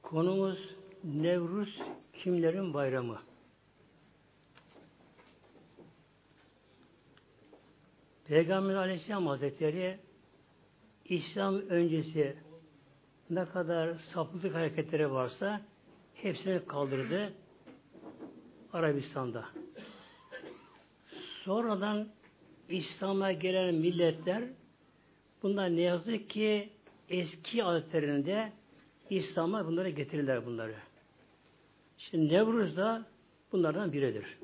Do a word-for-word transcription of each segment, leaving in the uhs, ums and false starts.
Konumuz Nevruz kimlerin bayramı? Peygamber Aleyhisselam Hazretleri İslam öncesi ne kadar sapıklık hareketleri varsa hepsini kaldırdı Arabistan'da. Sonradan İslam'a gelen milletler bunlar ne yazık ki eski adetlerinde İslam'a bunları getirirler bunları. Şimdi Nevruz da bunlardan biridir.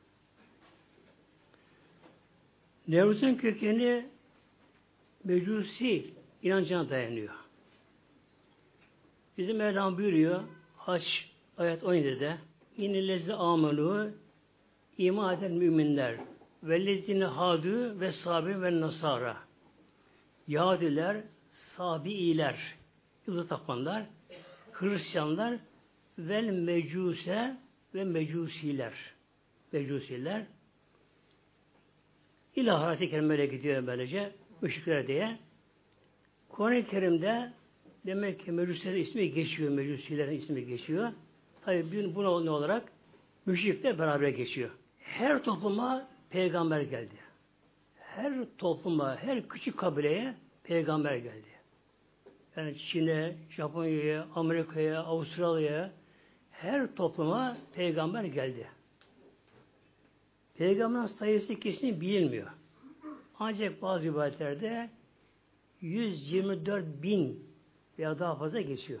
Nevruz'un kökeni Mecusi inancına dayanıyor. Bizim Mevlam buyuruyor Haç ayet on yedide İnnellezine amelu iman eden müminler vellezine hadu ve sabi ve nasara Yahudiler, Sabi'iler, yıldız tapanlar, Hristiyanlar ve mecuse ve mecusiler. Mecusiler. İlah ayet-i kerimeyle gidiyor böylece. Müşrikler diye. Kur'an-ı Kerim'de demek ki mecusilerin ismi geçiyor. Mecusilerin ismi geçiyor. Tabi buna ne olarak? Müşrikler beraber geçiyor. Her topluma peygamber geldi. Her topluma, her küçük kabileye peygamber geldi. Yani Çin'e, Japonya'ya, Amerika'ya, Avustralya'ya her topluma peygamber geldi. Peygamberin sayısı kesin bilinmiyor. Ancak bazı rivayetlerde yüz yirmi dört bin veya daha fazla geçiyor.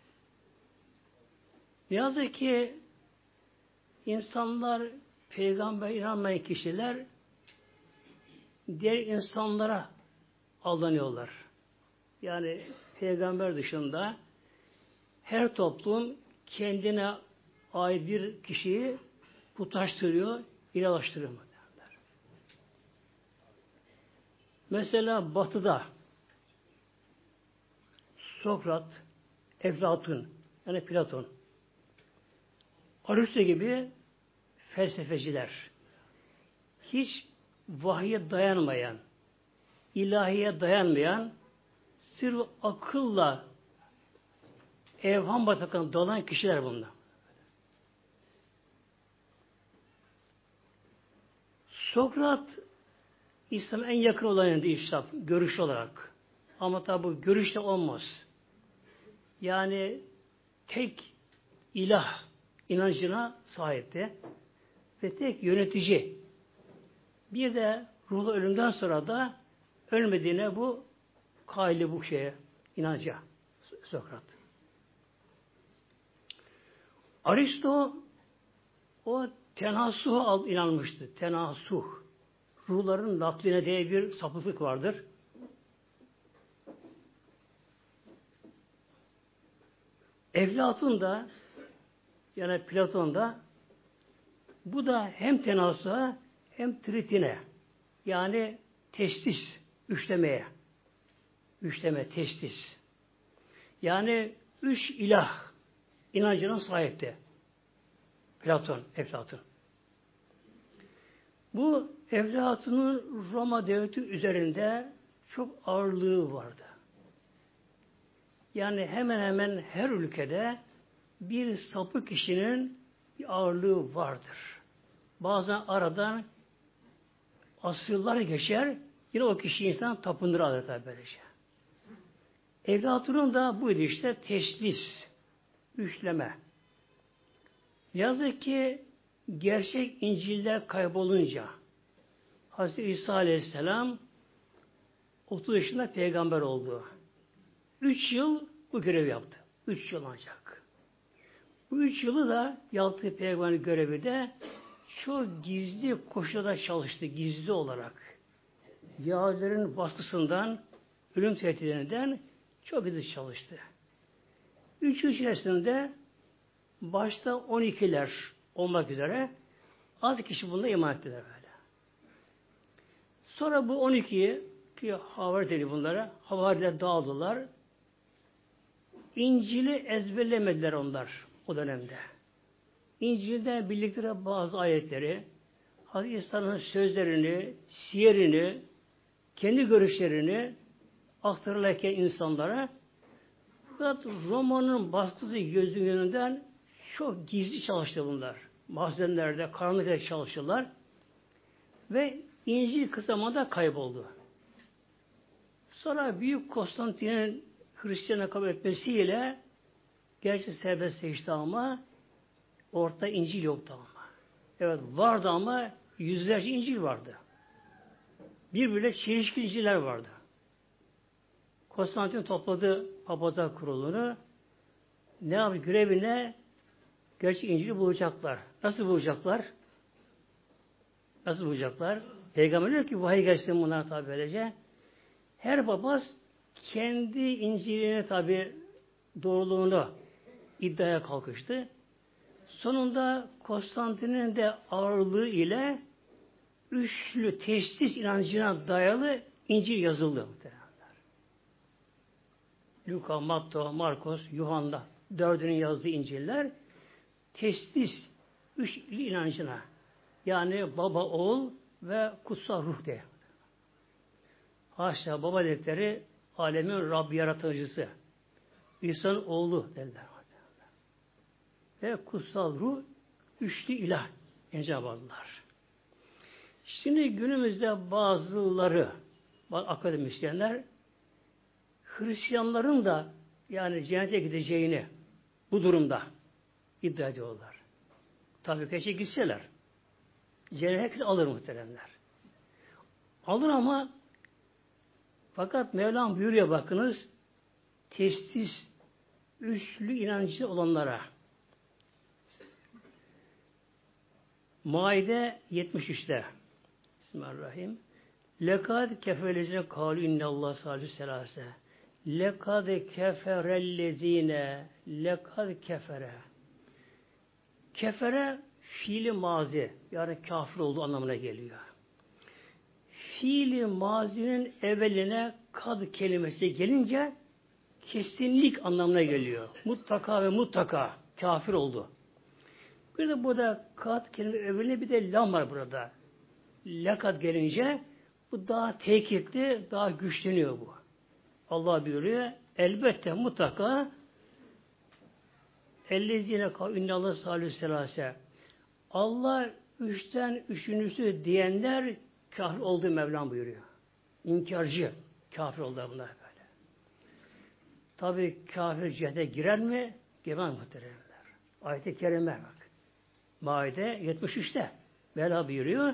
Ne yazık ki insanlar, peygamber inanmayan kişiler diğer insanlara aldanıyorlar. Yani peygamber dışında her toplum kendine ait bir kişiyi putlaştırıyor, ilahlaştırıyor. Mesela Batı'da Sokrat, Eflatun, yani Platon, Aristo gibi felsefeciler hiç vahye dayanmayan, ilahiye dayanmayan, sırf akılla evham batakına dalan kişiler bunlar. Sokrat İslam'a en yakın olanıydı İslam, görüş olarak. Ama tabi bu görüşle olmaz. Yani tek ilah inancına sahipti. Ve tek yönetici. Bir de ruhlu ölümden sonra da ölmediğine bu kaili bu şeye, inanca Sokrat. Aristo o tenasuh inanmıştı. Tenasuh. Ruhların nakline diye bir sapıklık vardır. Eflatun da yani Platon da bu da hem tenasuha hem tritine yani testis üçlemeye üçleme testis yani üç ilah inancına sahipti. Platon, Eflatun. Bu Eflatun'un Roma devleti üzerinde çok ağırlığı vardı. Yani hemen hemen her ülkede bir sapık kişinin bir ağırlığı vardır. Bazen aradan asırlar geçer, yine o kişi insan tapınır adeta böylece. Eflatun'un da buydu işte teslis, üçleme. Yazık ki gerçek İncil'ler kaybolunca Hazreti İsa Aleyhisselam otuz yaşında peygamber oldu. Üç yıl bu görevi yaptı. Üç yıl ancak. Bu üç yılı da yaptığı peygamber görevi de çok gizli koşulda çalıştı. Gizli olarak. Yahudilerin baskısından, ölüm tehditlerinden çok gizli çalıştı. Üç yıl içerisinde başta on ikiler olmak üzere az kişi bunda iman ettiler böyle. Sonra bu on ikiyi ki havari dedi bunlara, havariler dağıldılar. İncil'i ezberlemediler onlar o dönemde. İncil'de bildikleri bazı ayetleri, Hazreti İsa'nın sözlerini, siyerini, kendi görüşlerini aktarırlarken insanlara Fakat Roma'nın baskısı gözü yönünden çok gizli çalıştı bunlar. Mahzenlerde, karanlıkta çalıştılar. Ve İncil kısa zamanda kayboldu. Sonra Büyük Konstantin'in Hristiyan'a kabul etmesiyle gerçi serbestleşti ama ortada İncil yoktu ama. Evet vardı ama yüzlerce İncil vardı. Birbirine çelişkili İncil'ler vardı. Konstantin topladı Papazlar Kurulu'nu. Ne yaptı? Görevine gerçek İncil'i bulacaklar. Nasıl bulacaklar? Nasıl bulacaklar? Peygamber diyor ki vahiy gelsin bunlar tabi böylece. Her papaz kendi İncil'ine tabi doğruluğunu iddiaya kalkıştı. Sonunda Konstantin'in de ağırlığı ile üçlü teşhis inancına dayalı İncil yazıldı. Luka, Matta, Markos, Yuhanna dördünün yazdığı İncil'ler teşhis üçlü inancına yani baba, oğul ve kutsal ruh diye. Haşa baba dedikleri alemin Rabbi yaratıcısı. İsa'nın oğlu derler. Ve kutsal ruh üçlü ilah encabadılar. Şimdi günümüzde bazıları bazı akademisyenler Hristiyanların da yani cennete gideceğini bu durumda iddia ediyorlar. Tabii keşke gitseler. Cennet herkes alır muhteremler. Alır ama fakat Mevlam buyuruyor bakınız testis üçlü inancı olanlara Maide yetmiş üçte Bismillahirrahmanirrahim. Lekad keferellezine kâlu innallâh sâlû selâse. Lekad keferellezine lekad kefere. Kefere fiili mazi yani kafir olduğu anlamına geliyor. Fiili mazinin evveline kad kelimesi gelince kesinlik anlamına geliyor. Mutlaka ve mutlaka kafir oldu. Bir de burada kad kelime evveline bir de lam var burada. Lekad gelince bu daha tekitli, daha güçleniyor bu. Allah buyuruyor. Elbette mutlaka ellezine kâlu innallâh sâlû selâse. Allah üçten üçüncüsü diyenler kafir olduğu Mevlam buyuruyor. İnkarcı kafir oldu bunlar böyle. Tabi kafir cihete girer mi? Girmez muhteremler. Ayet-i kerime bak. Maide yetmiş üçte Mevla buyuruyor.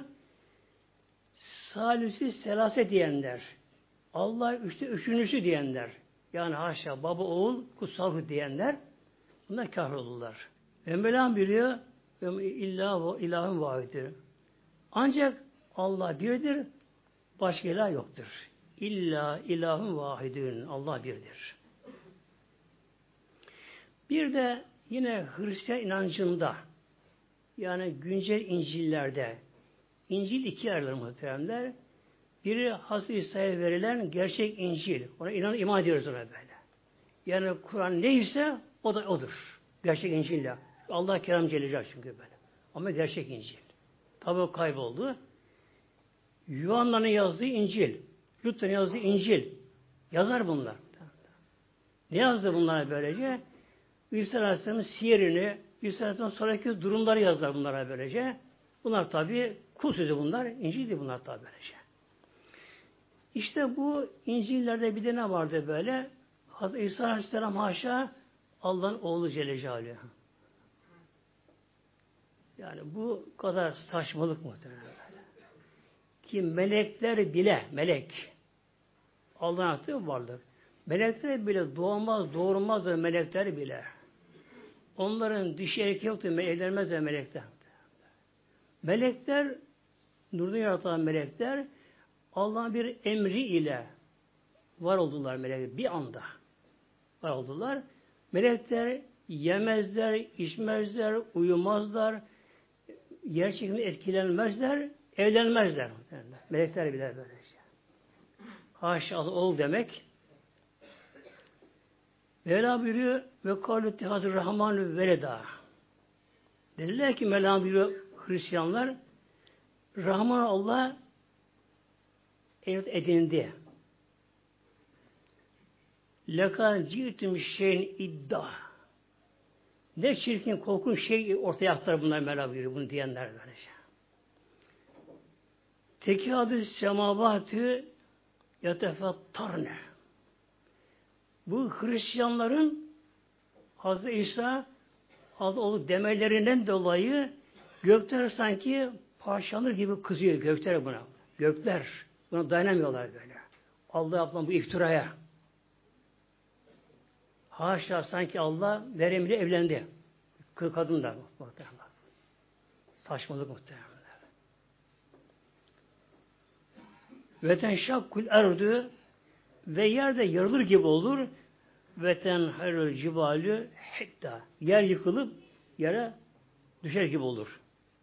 Salüsü selase diyenler. Allah üçte üçüncüsü diyenler. Yani haşa baba oğul kutsal ruh diyenler bunlar kafir oldular. Ve Mevlam biliyor illa ilahın vahiddir. Ancak Allah birdir, başka ilah yoktur. İlla ilahın vahidin. Allah birdir. Bir de yine Hristiyan inancında yani güncel İncil'lerde İncil ikiye ayrılır muhteremler. Biri Hazreti İsa'ya verilen gerçek İncil. Ona inan iman ediyoruz ona böyle. Yani Kur'an neyse o da odur. Gerçek İncil'le. Allah kelam Celle çünkü böyle. Ama gerçek İncil. Tabi kayboldu. Yuhanna'nın yazdığı İncil. Lut'un yazdığı İncil. Yazar bunlar. Ne yazdı bunlara böylece? İsa Aleyhisselam'ın siyerini, İsa Aleyhisselam'ın sonraki durumları yazdılar bunlara böylece. Bunlar tabi kul sözü bunlar. İncil değil bunlar tabi böylece. İşte bu İncil'lerde bir de ne vardı böyle? Hazreti İsa Aleyhisselam haşa Allah'ın oğlu Celle Celaluhu. Yani bu kadar saçmalık muhtemelen böyle. Ki melekler bile, melek Allah'ın attığı varlık. Melekler bile doğmaz, doğurmaz da melekler bile. Onların dişi erkeği yoktur, evlenmez de melekler. Melekler, nurdan yaratan melekler Allah'ın bir emri ile var oldular melekler. Bir anda var oldular. Melekler yemezler, içmezler, uyumazlar, yer çekimine etkilenmezler, evlenmezler. Melekler bile böyle şey. Haşa ol demek. Mevla buyuruyor ve kâlütti hazır rahmanü veleda. Dediler ki Mevla buyuruyor Hristiyanlar Rahman Allah evlat edindi. lekad ci'tüm şeyin iddia. Ne çirkin, korkunç şey ortaya aktar bunlar Mevla buyuruyor. Bunu diyenler böylece. Tekâdü semavatü yatefettarne. Bu Hristiyanların Hazreti İsa oğlu demelerinden dolayı gökler sanki parçalanır gibi kızıyor gökler buna. Gökler buna dayanamıyorlar böyle. Allah yapılan bu iftiraya. Haşa sanki Allah veremle evlendi. Kız kadınlar muhtemelen. Saçmalık muhtemelen. Ve tenşakkul erdü ve yerde yarılır gibi olur. Ve tenherül cibalü hitta. Yer yıkılıp yere düşer gibi olur.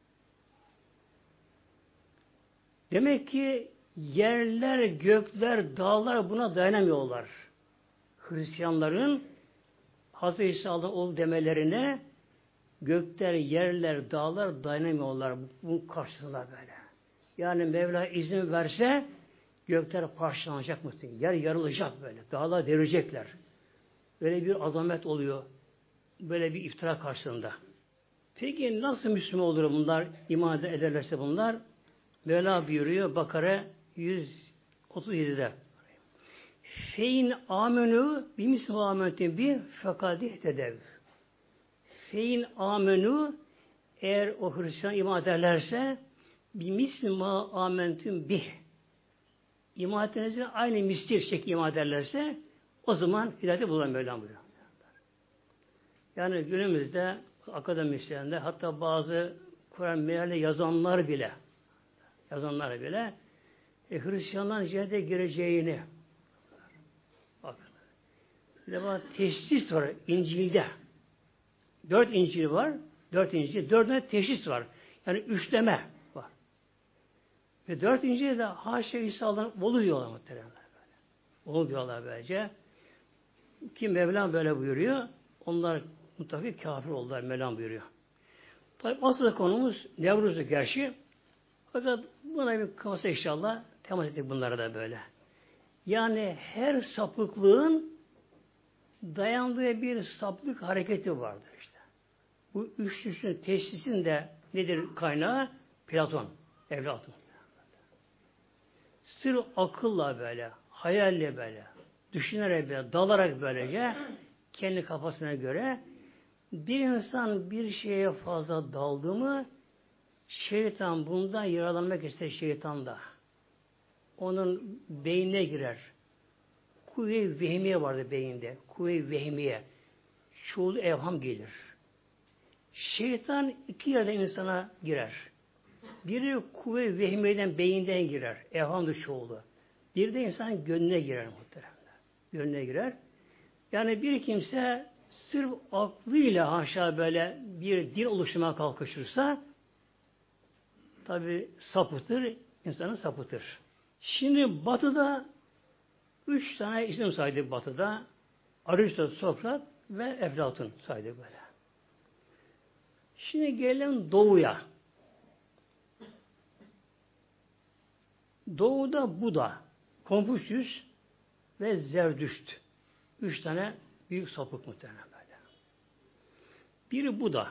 Demek ki yerler, gökler, dağlar buna dayanamıyorlar. Hristiyanların Hazreti İsa'nın oğlu demelerine gökler, yerler, dağlar dayanamıyorlar. Bunun karşısında böyle. Yani Mevla izin verse gökler parçalanacak muhtemelen. Yer yarılacak böyle. Dağlar devirecekler. Böyle bir azamet oluyor. Böyle bir iftira karşısında. Peki nasıl Müslüman olur bunlar? İman ederlerse bunlar? Mevla buyuruyor Bakara yüz otuz yedide. Fein amenü bimisli amentin bir fekadih tedev. Fein amenü eğer o Hristiyan iman ederlerse bimisli ma amentin bih. İman edenizin aynı misli şekli iman ederlerse o zaman hidayeti bulan Mevlam buyuruyor. Yani günümüzde akademisyenler hatta bazı Kur'an meali yazanlar bile yazanlar bile e, Hristiyanların cennete gireceğini bakın. Bir de bak teşhis var İncil'de. Dört İncil var. Dört İncil. Dördüne teşhis var. Yani üçleme var. Ve dört İncil'de haşa İsa'dan oluyor muhtemelen böyle. Olu diyorlar böylece. Ki Mevlam böyle buyuruyor. Onlar mutlaka kafir oldular. Mevlam buyuruyor. Tabi asıl konumuz Nevruz'u gerçi. Fakat buna bir kafası inşallah temas ettik bunlara da böyle. Yani her sapıklığın dayandığı bir sapıklık hareketi vardır işte. Bu üçlüsünün teşhisin de nedir kaynağı? Platon, Eflatun. Sırf akılla böyle, hayalle böyle, düşünerek böyle, dalarak böylece kendi kafasına göre bir insan bir şeye fazla daldı mı şeytan bundan yararlanmak ister şeytan da. Onun beynine girer. Kuvve-i vehmiye vardı beyinde. Kuvve-i vehmiye. Çoğulu evham gelir. Şeytan iki yerden insana girer. Biri kuvve-i vehmiyeden beyinden girer. Evhamdır çoğulu. Bir de insanın gönlüne girer muhtemelen. Gönlüne girer. Yani bir kimse sırf aklıyla aşağı böyle bir din oluşturmaya kalkışırsa tabi sapıtır, insanı sapıtır. Şimdi Batı'da üç tane isim saydı Batı'da. Aristo, Sokrat ve Eflatun saydı böyle. Şimdi gelelim Doğu'ya. Doğu'da Buda, Konfüçyüs ve Zerdüşt. Üç tane büyük sapık muhtemelen böyle. Biri Buda.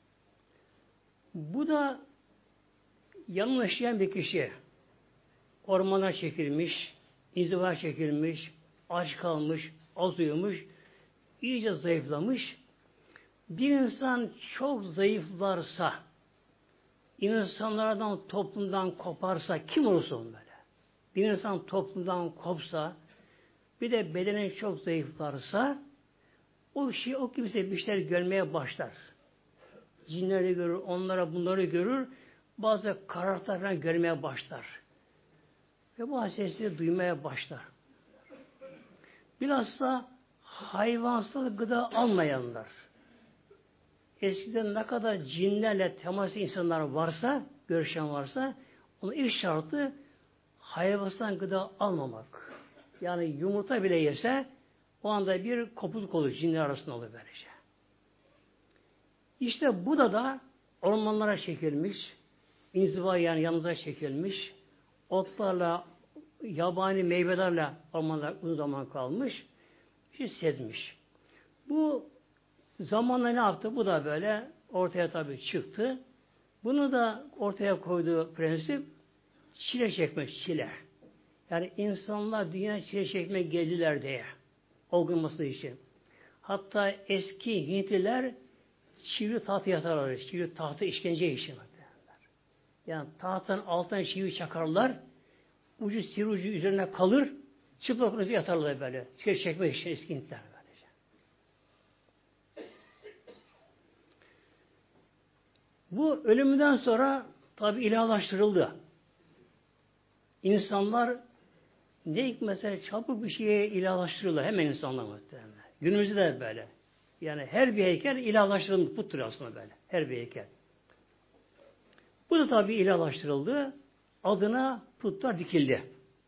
Buda yanına yaşayan bir kişi. Ormana çekilmiş, inziva çekilmiş, aç kalmış, az uyumuş, iyice zayıflamış. Bir insan çok zayıflarsa, insanlardan, toplumdan koparsa, kim olursa onun böyle. Bir insan toplumdan kopsa, bir de bedeni çok zayıflarsa, o kişi, o kimse bir şeyler görmeye başlar. Cinleri görür, onlara bunları görür, bazı karartılar görmeye başlar. Ve bu sesleri duymaya başlar. Bilhassa hayvansal gıda almayanlar. Eskiden ne kadar cinlerle temas insanlar varsa, görüşen varsa, onun ilk şartı hayvansal gıda almamak. Yani yumurta bile yese o anda bir kopukluk olur, cinler arasında olur böylece. İşte bu da da ormanlara çekilmiş, inziva yani yanınıza çekilmiş, otlarla, yabani meyvelerle ormanlar uzun zaman kalmış bir şey sezmiş. Bu zamanla ne yaptı? Bu da böyle ortaya tabii çıktı. Bunu da ortaya koyduğu prensip çile çekmek, çile. Yani insanlar dünya çile çekmek geldiler diye. Olgunması için. Hatta eski Hintliler çivi tahtı yatarlar. Çivi tahtı işkence işi. Yani tahtın altına çivi çakarlar. Ucu sivri ucu üzerine kalır. Çıplak ucu yatarlar böyle. Çile çekmek için eski Hintliler. Böylece. Bu ölümünden sonra tabi ilahlaştırıldı. İnsanlar ne mesela çabuk bir şeye ilahlaştırıyorlar. Hemen insanlar muhtemelen. Günümüzde de böyle. Yani her bir heykel ilahlaştırılmış puttur aslında böyle. Her bir heykel. Bu da tabi ilahlaştırıldı. Adına putlar dikildi.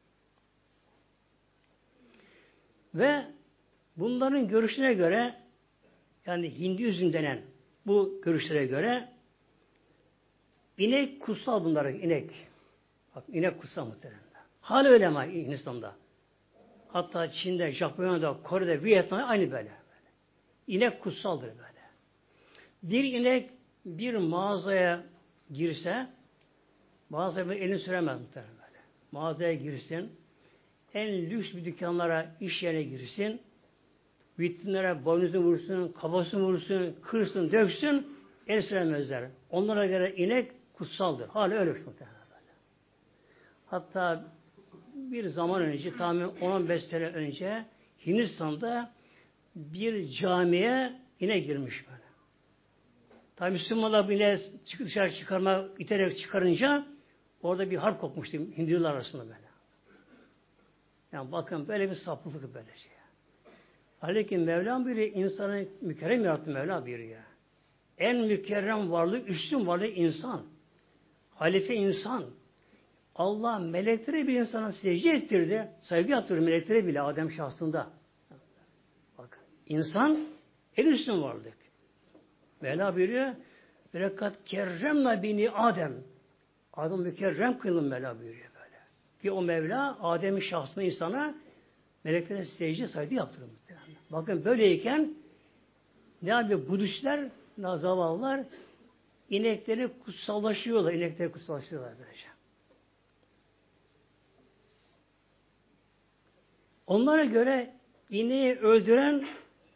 Ve bunların görüşüne göre yani Hinduizm denen bu görüşlere göre inek kutsal bunlar. İnek. Bak inek kutsal muhtemelen. Hala öyle ama Hindistan'da. Hatta Çin'de, Japonya'da, Kore'de, Vietnam'da aynı böyle. böyle. İnek kutsaldır böyle. Bir inek bir mağazaya girse mağazaya elini süremez muhtemelen böyle. Mağazaya girsin, en lüks bir dükkanlara, iş yerine girsin, vitrinlere boynuzunu vursun, kafasını vursun, kırsın, döksün, el süremezler. Onlara göre inek kutsaldır. Hala öyle muhtemelen böyle. Hatta bir zaman önce, tahmin on on beş sene önce Hindistan'da bir camiye inek girmiş böyle. Tabi Müslümanlar bile dışarı çıkarma, iterek çıkarınca orada bir harp kopmuştu Hindular arasında böyle. Yani bakın böyle bir sapıklık böyle şey. Halbuki Mevlam biri insanı mükerrem yarattı Mevla biri ya. En mükerrem varlık, üstün varlık insan. Halife insan. Allah melekleri bir insana secde ettirdi. Saygı yaptırdı melekleri bile Adem şahsında. Bakın insan en üstün varlık. Mevla buyuruyor velekat kerremna bini Adem. Adem mükerrem kılın Mevla buyuruyor böyle. Ki o Mevla Adem'in şahsına insana meleklere secde saygı yaptırıyor. Bakın böyleyken ne yapıyor? Budistler, zavallılar inekleri kutsallaşıyorlar. İnekleri kutsallaşıyorlar böylece. Onlara göre ineği öldüren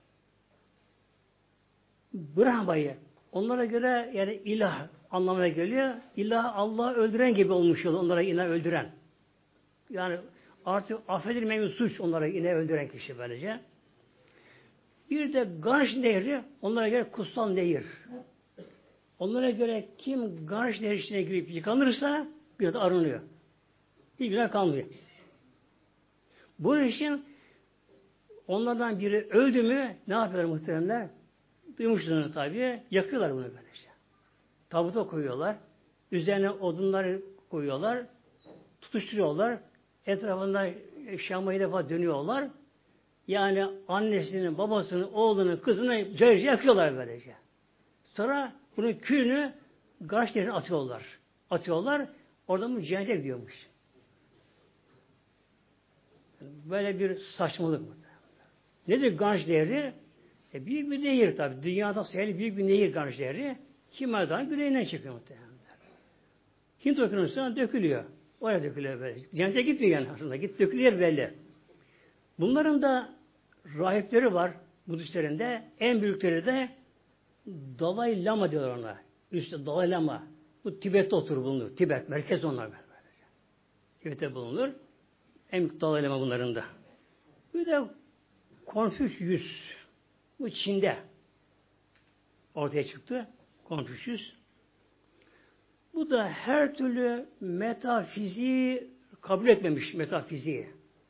Brahma'yı. Onlara göre yani ilah anlamına geliyor. İlah Allah'ı öldüren gibi olmuş yol. Onlara ilah öldüren. Yani artık affedilmeyen bir suç onlara ineği öldüren kişi böylece. Bir de Ganj Nehri onlara göre kutsal nehir. Onlara göre kim Ganj Nehri içine girip yıkanırsa bir de arınıyor. Hiç günah kalmıyor. Bunun için onlardan biri öldü mü ne yapıyorlar muhteremler? Duymuşsunuz tabii. Yakıyorlar bunu böylece. Tabuta koyuyorlar. Üzerine odunları koyuyorlar. Tutuşturuyorlar. Etrafında Şam'a defa dönüyorlar. Yani annesinin, babasının, oğlunun, kızını cayırca yakıyorlar böylece. Sonra bunun külünü Ganj Nehri'ne atıyorlar. Atıyorlar. Oradan bu cennete gidiyormuş. Böyle bir saçmalık mı? Nedir Ganj Nehri? E büyük bir nehir tabi. Dünyada sayılı büyük bir nehir Ganj Nehri. Himalaya'dan güneyinden çıkıyor muhtemelen. Hint okyanusuna dökülüyor. Oraya dökülüyor böyle. Cennete gitmiyor yani aslında. Git dökülüyor belli. Bunların da rahipleri var. Budistlerin de. En büyükleri de Dalai Lama diyorlar ona. Üstte Dalai Lama. Bu Tibet'te oturur bulunur. Tibet. Merkez onlar böyle. Tibet'te bulunur. En büyük Dalai Lama bunların da. Bir de Konfüçyüs. Bu Çin'de ortaya çıktı. Konfüçyüs. Bu da her türlü metafiziği kabul etmemiş metafiziği.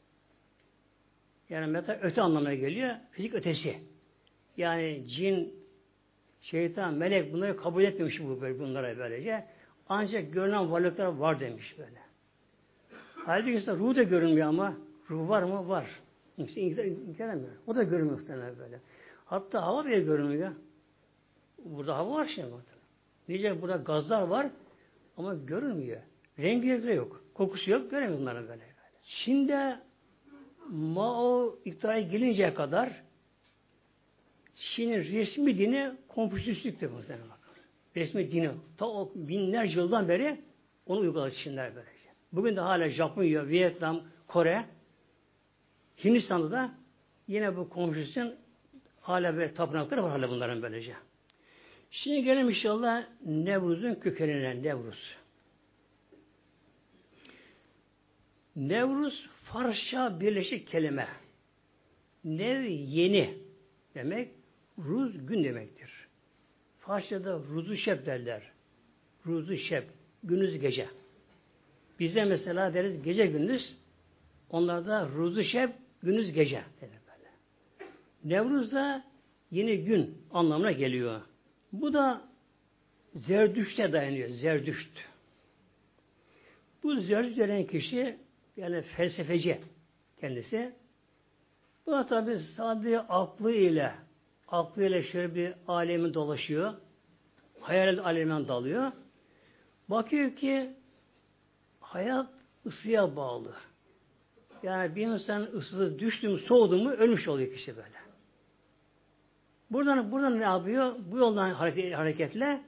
Yani meta öte anlamına geliyor. Fizik ötesi. Yani cin, şeytan, melek bunları kabul etmemiş bu böyle bunlara böylece. Ancak görünen varlıklar var demiş böyle. Halbuki insan ruh da görünmüyor ama ruh var mı? Var. İnkar O da görünmüyor muhtemelen böyle. Hatta hava bile görünmüyor. Burada hava var şimdi. Nice burada gazlar var ama görünmüyor. Rengi de yok. Kokusu yok. Göremiyor bunları böyle. Çin'de Mao iktidara gelinceye kadar Çin'in resmi dini Konfüçyüslüktü bu sene bakın. Resmi dini. Ta o binlerce yıldan beri onu uyguladı Çinler böylece. Bugün de hala Japonya, Vietnam, Kore, Hindistan'da da yine bu Konfüçyüs'ün hala böyle tapınakları var hala bunların böylece. Şimdi gelelim inşallah Nevruz'un kökenine. Nevruz. Nevruz Farsça birleşik kelime. Nev yeni demek. Ruz gün demektir. Farsçada ruzu şeb derler. Ruzu şeb. Gündüz gece. Bizde mesela deriz gece gündüz. Onlarda ruzu şeb gündüz gece denir böyle. Nevruz da yeni gün anlamına geliyor. Bu da Zerdüşt'e dayanıyor. Zerdüşt. Bu Zerdüşt denen kişi yani felsefeci kendisi. Bu da tabi sadece aklı ile aklıyla şöyle bir alemi dolaşıyor. Hayal aleminden dalıyor. Bakıyor ki hayat ısıya bağlı. Yani bir insan ısısı düştü mü, soğudu mu ölmüş oluyor kişi böyle. Buradan buradan ne yapıyor? Bu yoldan hareket, hareketle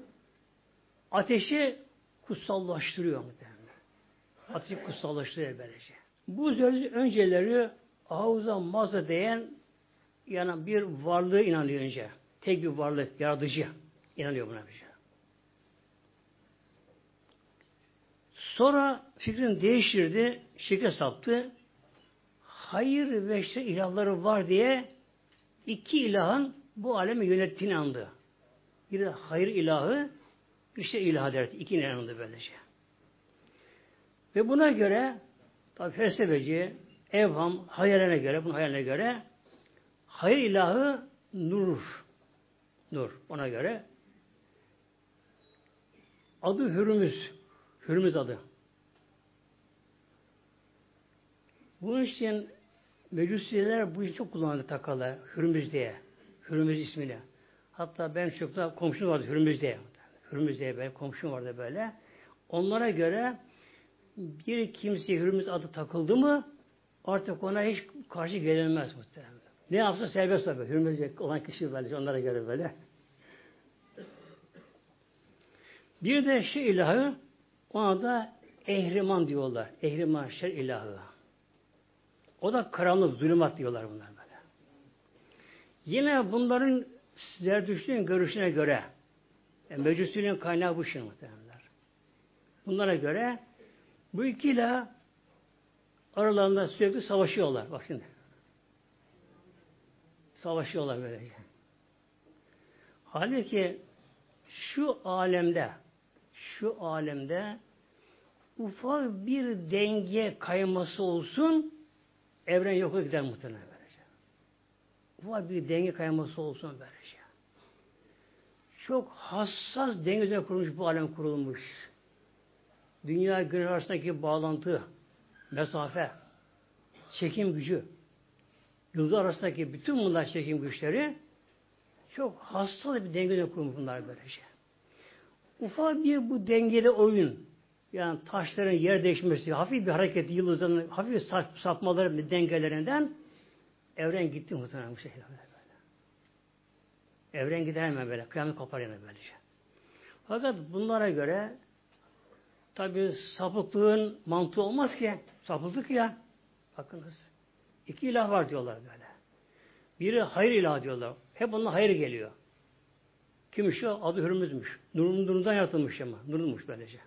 ateşi kutsallaştırıyor muhtemelen. Ateşi kutsallaştırıyor böylece. Bu sözü önceleri Ağuz'a mazda diyen yani bir varlığı inanıyor önce. Tek bir varlık, yaratıcı inanıyor buna bir şey. Sonra fikrini değiştirdi, şirke saptı. Hayır ve şer ilahları var diye iki ilahın bu alemi yönettiğini andı. Bir hayır ilahı, bir şer ilahı derdi. İki inandı böylece. Ve buna göre tabi felsefeci, evham, hayaline göre, bunun hayaline göre hayır ilahı nur. Nur. Ona göre adı Hürmüz. Hürmüz adı. Bunun için Mecusiler bu işi çok kullandı takarlar. Hürmüz diye. Hürmüz ismini. Hatta ben çok da komşum vardı Hürmüz diye. Hürmüz diye böyle komşum vardı böyle. Onlara göre bir kimseye Hürmüz adı takıldı mı artık ona hiç karşı gelinmez muhtemelen. Ne yapsa serbest tabi. Hürmüz olan kişi böyle. Onlara göre böyle. Bir de şey ilahı ona da Ehriman diyorlar. Ehriman şer ilahı. O da karanlık, zulümat diyorlar bunlar böyle. Yine bunların Zerdüşt'ün görüşüne göre yani Mecusiliğin kaynağı bu şey muhtemelenler. Bunlara göre bu iki ilah aralarında sürekli savaşıyorlar. Bak şimdi. Savaşıyorlar böylece. Halbuki şu alemde şu alemde ufak bir denge kayması olsun evren yoka gider muhtemelen böylece. Ufak bir denge kayması olsun böylece. Çok hassas denge üzerine kurulmuş bu alem kurulmuş. Dünya güneş arasındaki bağlantı, mesafe, çekim gücü, yıldız arasındaki bütün bunlar çekim güçleri çok hassas bir denge üzerine kurulmuş bunlar böylece. Ufak bir bu dengede oyun, yani taşların yer değişmesi, hafif bir hareket, yıldızların hafif bir sapmaları dengelerinden evren gitti muhtemelen bu şekilde böyle. Evren gider hemen böyle, kıyamet kopar yani böylece. Fakat bunlara göre tabi sapıklığın mantığı olmaz ki, sapıklık ya. Bakınız, iki ilah var diyorlar böyle. Biri hayır ilahı diyorlar. Hep onunla hayır geliyor. Kimmiş o? Adı Hürmüz'müş. Nurun nurundan yaratılmış ama. Nurunmuş böylece.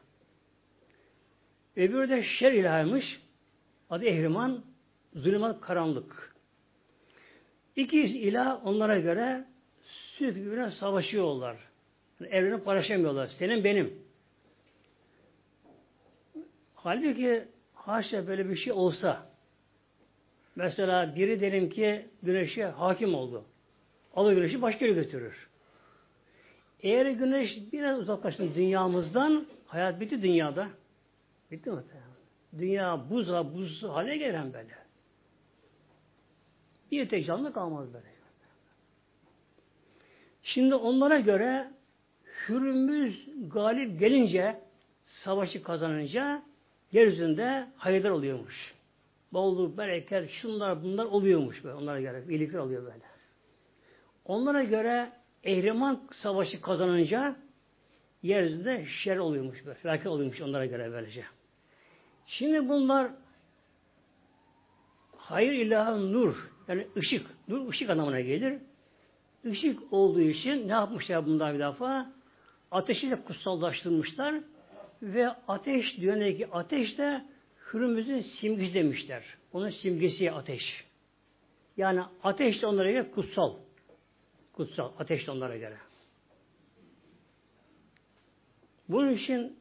Öbürü de şer ilahıymış. Adı Ehriman. Zulümat karanlık. İki ilah onlara göre sürekli birbirine savaşıyorlar. Yani evreni paylaşamıyorlar. Senin benim. Halbuki haşa böyle bir şey olsa mesela biri derim ki güneşe hakim oldu. Alır güneşi başka yere götürür. Eğer güneş biraz uzaklaştı dünyamızdan hayat bitti dünyada. Bitti mi? Dünya buza buz hale gelen böyle. Bir tek canlı kalmaz böyle. Şimdi onlara göre Hürmüz galip gelince savaşı kazanınca yeryüzünde hayırlar oluyormuş. bolluk, bereket, şunlar bunlar oluyormuş böyle. Onlara göre iyilikler oluyor böyle. Onlara göre Ehriman Savaşı kazanınca yeryüzünde şer oluyormuş böyle. Felaket oluyormuş onlara göre böylece. Şimdi bunlar hayır ilahı nur, yani ışık. Nur ışık anlamına gelir. Işık olduğu için ne yapmışlar bunlar bir defa? Ateşi de kutsallaştırmışlar ve ateş, dünyadaki ateş de Hürmüz'ün simgesi demişler. Onun simgesi ateş. Yani ateş de onlara göre kutsal. Kutsal. Ateş de onlara göre. Bunun için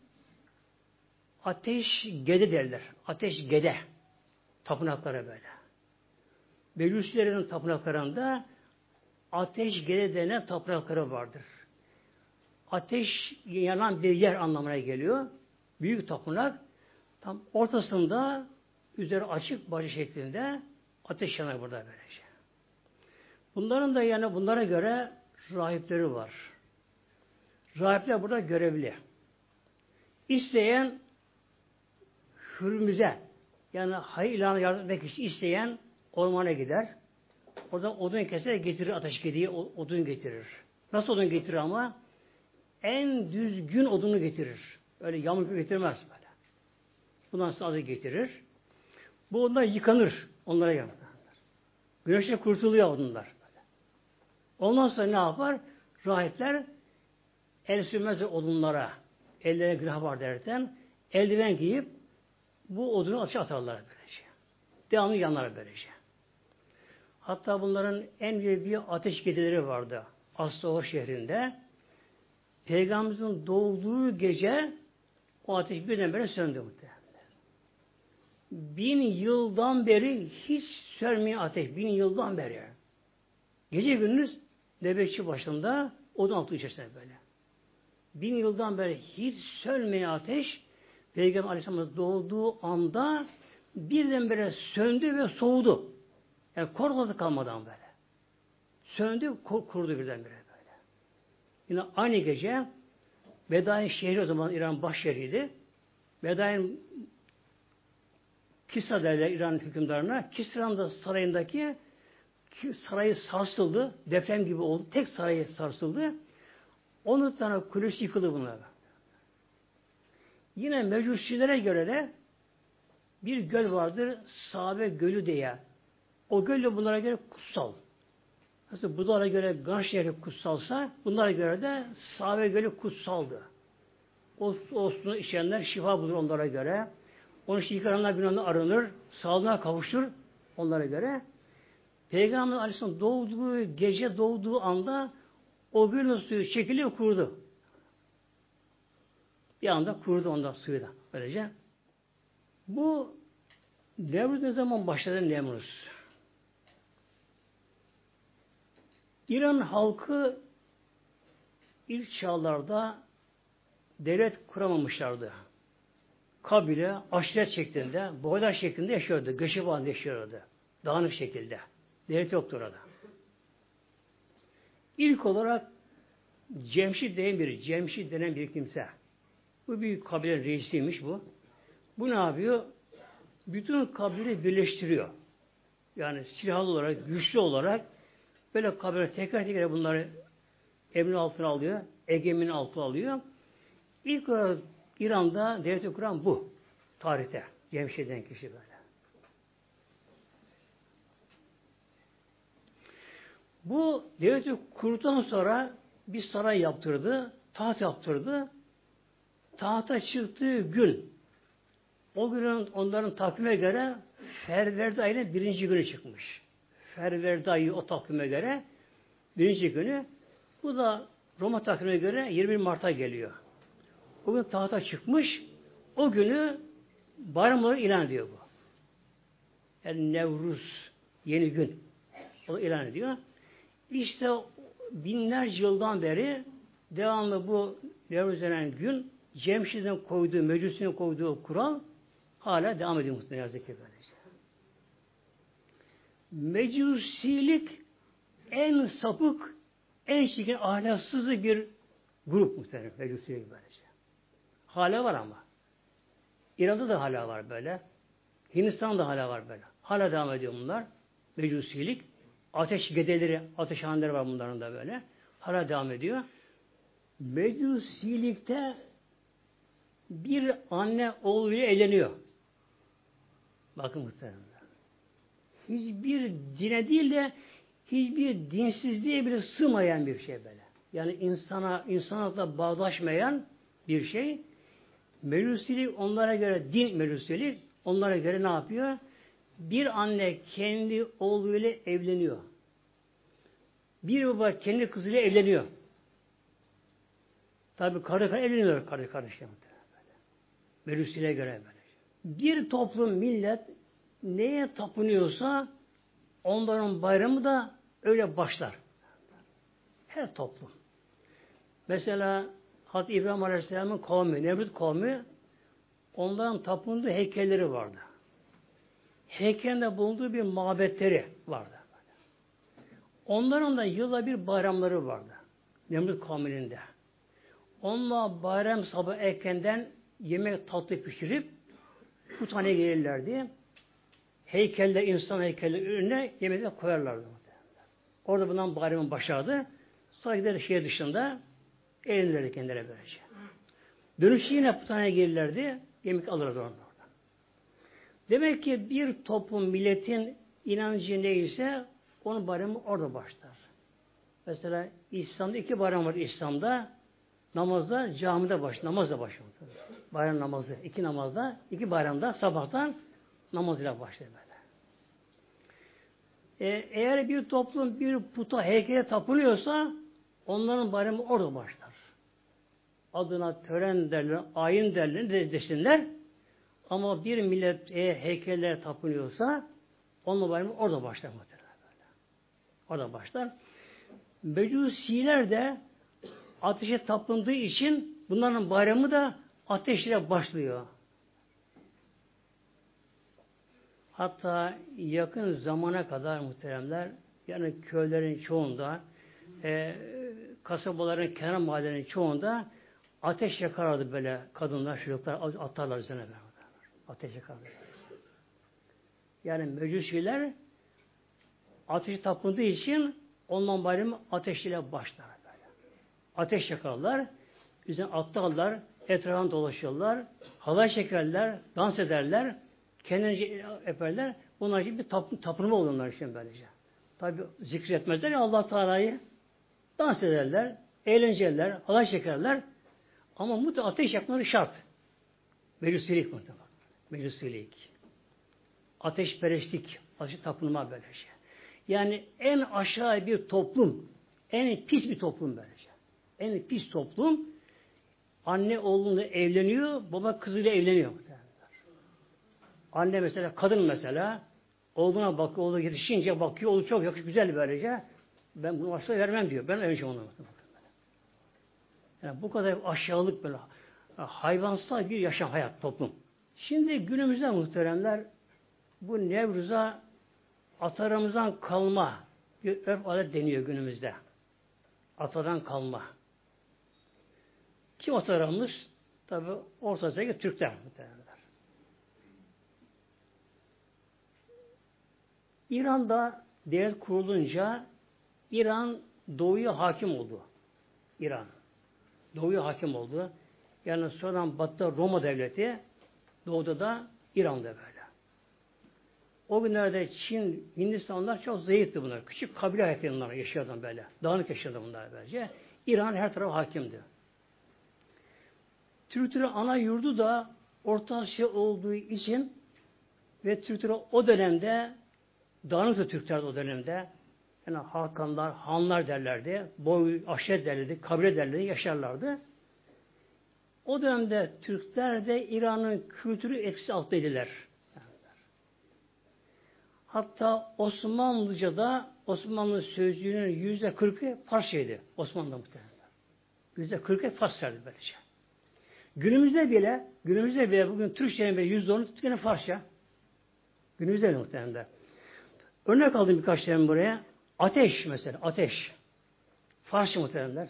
ateş gede derler. Ateş gede. Tapınaklara böyle. Mecusilerin tapınaklarında ateş gede denen tapınakları vardır. Ateş yanan bir yer anlamına geliyor. Büyük tapınak. Tam ortasında üzeri açık başı şeklinde ateş yanar burada böylece. Bunların da yani bunlara göre rahipleri var. Rahipler burada görevli. İsteyen Hürmüz'e yani hayır ilanına yardım etmek için isteyen ormana gider. Oradan odun keser getirir ateş gediği odun getirir. Nasıl odun getirir ama? En düzgün odunu getirir. Öyle yamuk getirmez böyle. Bundan sonra azı getirir. Bu onlar yıkanır. Onlara yanır. Güneşte kurtuluyor odunlar. Böyle. Ondan sonra ne yapar? Rahipler el sürmez odunlara. Ellerine günah var derken eldiven giyip bu odunu ateşe atarlar böylece. Devamlı yanlar böylece. Hatta bunların en büyük bir ateş geceleri vardı. Aslıhor şehrinde. Peygamberimizin doğduğu gece o ateş birdenbire söndü muhtemelen. Bin yıldan beri hiç sönmeyen ateş. Bin yıldan beri. Gece gündüz nöbetçi başında odun altı içerisinde böyle. Bin yıldan beri hiç sönmeyen ateş Peygamber Aleyhisselam'ın doğduğu anda birdenbire söndü ve soğudu. Yani korkmadı kalmadan böyle. Söndü, kurdu birdenbire böyle. Yine aynı gece Bedain şehri o zaman İran baş şehriydi. Bedain Kisra derler İran hükümdarına. Kisra'nın da sarayındaki sarayı sarsıldı. Deprem gibi oldu. Tek sarayı sarsıldı. On tane kulesi yıkıldı bunlara. Yine Mecusilere göre de bir göl vardır. Sahabe Gölü diye. O göl de bunlara göre kutsal. Nasıl bunlara göre Ganj Nehri kutsalsa bunlara göre de Sahabe Gölü kutsaldı. O, o sunu içenler şifa bulur onlara göre. Onun için yıkananlar günahından arınır. Sağlığına kavuşur onlara göre. Peygamber Aleyhisselam doğduğu gece doğduğu anda o gölün suyu çekiliyor kurudu. Bir anda kurudu ondan suyu da. Böylece. Bu Nemrut ne zaman başladı Nemrut? İran halkı ilk çağlarda devlet kuramamışlardı. Kabile, aşiret şeklinde, boylar şeklinde yaşıyordu. Göçebe halinde yaşıyordu. Dağınık şekilde. Devlet yoktu orada. İlk olarak Cemşid denen biri, Cemşid denen bir kimse. Bu büyük kabile reisiymiş bu. Bu ne yapıyor? Bütün kabileyi birleştiriyor. Yani silahlı olarak, güçlü olarak böyle kabile tekrar tekrar bunları emrin altına alıyor, egemenin altına alıyor. İlk olarak İran'da devleti kuran bu. Tarihte. Cemşid denen kişi böyle. Bu devleti kurduktan sonra bir saray yaptırdı, taht yaptırdı. Tahta çıktığı gün, o günün onların takvime göre Ferverde ayının birinci günü çıkmış. Ferverde ayı o takvime göre birinci günü. Bu da Roma takvimine göre yirmi Mart'a geliyor. O gün tahta çıkmış, o günü bayram olarak ilan ediyor bu. Yani Nevruz, yeni gün. O ilan ediyor. İşte binlerce yıldan beri devamlı bu Nevruz denen gün Cemşid'in koyduğu, Mecusi'nin koyduğu kural hala devam ediyor muhtemelen yazık ki böylece. Mecusilik en sapık, en çirkin, ahlaksız bir grup muhtemelen Mecusilik böylece. Hala var ama. İran'da da hala var böyle. Hindistan'da hala var böyle. Hala devam ediyor bunlar. Mecusilik. Ateş gedeleri, ateşhaneleri var bunların da böyle. Hala devam ediyor. Mecusilikte bir anne oğluyla evleniyor. Bakın muhtemelen. Hiçbir dine değil de hiçbir dinsizliğe bile sığmayan bir şey böyle. Yani insana, insanlıkla bağdaşmayan bir şey. Mecusilik onlara göre, din mecusilik onlara göre ne yapıyor? Bir anne kendi oğluyla evleniyor. Bir baba kendi kızıyla evleniyor. Tabi karı karı evleniyor karı kardeşler. Mecusilik'e göre böyle. Bir toplum, millet neye tapınıyorsa onların bayramı da öyle başlar. Her toplum. Mesela Hazreti İbrahim Aleyhisselam'ın kavmi, Nemrut kavmi, onların tapındığı heykelleri vardı. Heykelinde bulunduğu bir mabetleri vardı. Onların da yılda bir bayramları vardı. Nemrut kavminin de. Onunla bayram sabah erkenden yemek tatlı pişirip kuthaneye gelirlerdi. Heykeller, insan heykelleri önüne yemekler koyarlardı. Orada bundan bayramın başladı. Sonra gider şehir dışında eğlenirlerdi kendileri böylece. Dönüşü yine kuthaneye gelirlerdi. Yemek alırlardı oradan. Demek ki bir toplum, milletin inancı neyse onun bayramı orada başlar. Mesela İslam'da iki bayram var İslam'da. Namazda camide baş, namazla başlıyor. Bayram namazı, iki namazda, iki bayramda sabahtan namazıyla başlıyor böyle. Ee, eğer bir toplum bir puta heykele tapınıyorsa onların bayramı orada başlar. Adına tören derler, ayin derler, de desinler. Ama bir millet eğer heykellere tapınıyorsa onun bayramı orada başlar muhtemelen böyle. Orada başlar. Mecusiler de ateşe tapındığı için bunların bayramı da ateşle başlıyor. Hatta yakın zamana kadar muhteremler, yani köylerin çoğunda, e, kasabaların kenar mahallelerinin çoğunda ateş yakarlardı böyle kadınlar, çocuklar atarlar üzerine. Ateş yakarlardı. Yani mecusiler ateşe tapındığı için ondan bayramı ateşle başlar. Ateş yakarlar, üzerine atlarlar, etrafına dolaşırlar, halay çekerler, dans ederler, kendince yaparlar. Bunlar için bir tap tapınma olur onlar için böylece. Tabi zikretmezler ya Allah Teala'yı, dans ederler, eğlenceler, halay çekerler. Ama mutlaka ateş yakmaları şart. Mecusilik mutlaka. Mecusilik. Ateşperestlik, ateş tapınma böylece. Yani en aşağı bir toplum, en pis bir toplum böylece. En pis toplum, anne oğlunla evleniyor, baba kızıyla evleniyor. Anne mesela, kadın mesela, oğluna bakıyor, oğlu yetişince bakıyor, oğlu çok yakış, güzel böylece, ben bunu asla vermem diyor, ben evleneceğim onunla. Yani bu kadar aşağılık böyle, hayvansal bir yaşam, hayat, toplum. Şimdi günümüzde muhteremler, bu Nevruz'a atalarımızdan kalma bir örf adet deniyor günümüzde. Atadan kalma. Kim atalarımız? Tabi Orta Asya'daki Türkler muhtemelenler. İran'da devlet kurulunca İran doğuya hakim oldu. İran. Doğuya hakim oldu. Yani sonradan Batı'da Roma devleti, doğuda da İran'da böyle. O günlerde Çin, Hindistanlar çok zayıftı bunlar. Küçük kabile hayatlarında yaşıyordu böyle. Dağınık yaşıyordu bunlar böylece. İran her tarafa hakimdi. Türkleri ana yurdu da Orta Asya olduğu için ve Türkleri o dönemde dağınıktı Türkler o dönemde. Yani Hakanlar, Hanlar derlerdi. Boy, aşiret derlerdi. Kabile derlerdi. Yaşarlardı. O dönemde Türkler de İran'ın kültürü etkisi altındaydılar. Hatta Osmanlıca'da Osmanlı sözlüğünün yüzde kırkı Farsçaydı. Osmanlı muhtemelen. Yüzde kırkı Farsçaydı böylece. Günümüzde bile, günümüzde bile bugün Türkçenin bile yüzde onu Türkçenin Farsça. Günümüzde bile muhtemelen. Örnek aldım birkaç tane buraya. Ateş mesela, ateş. Farsça muhtemelenler.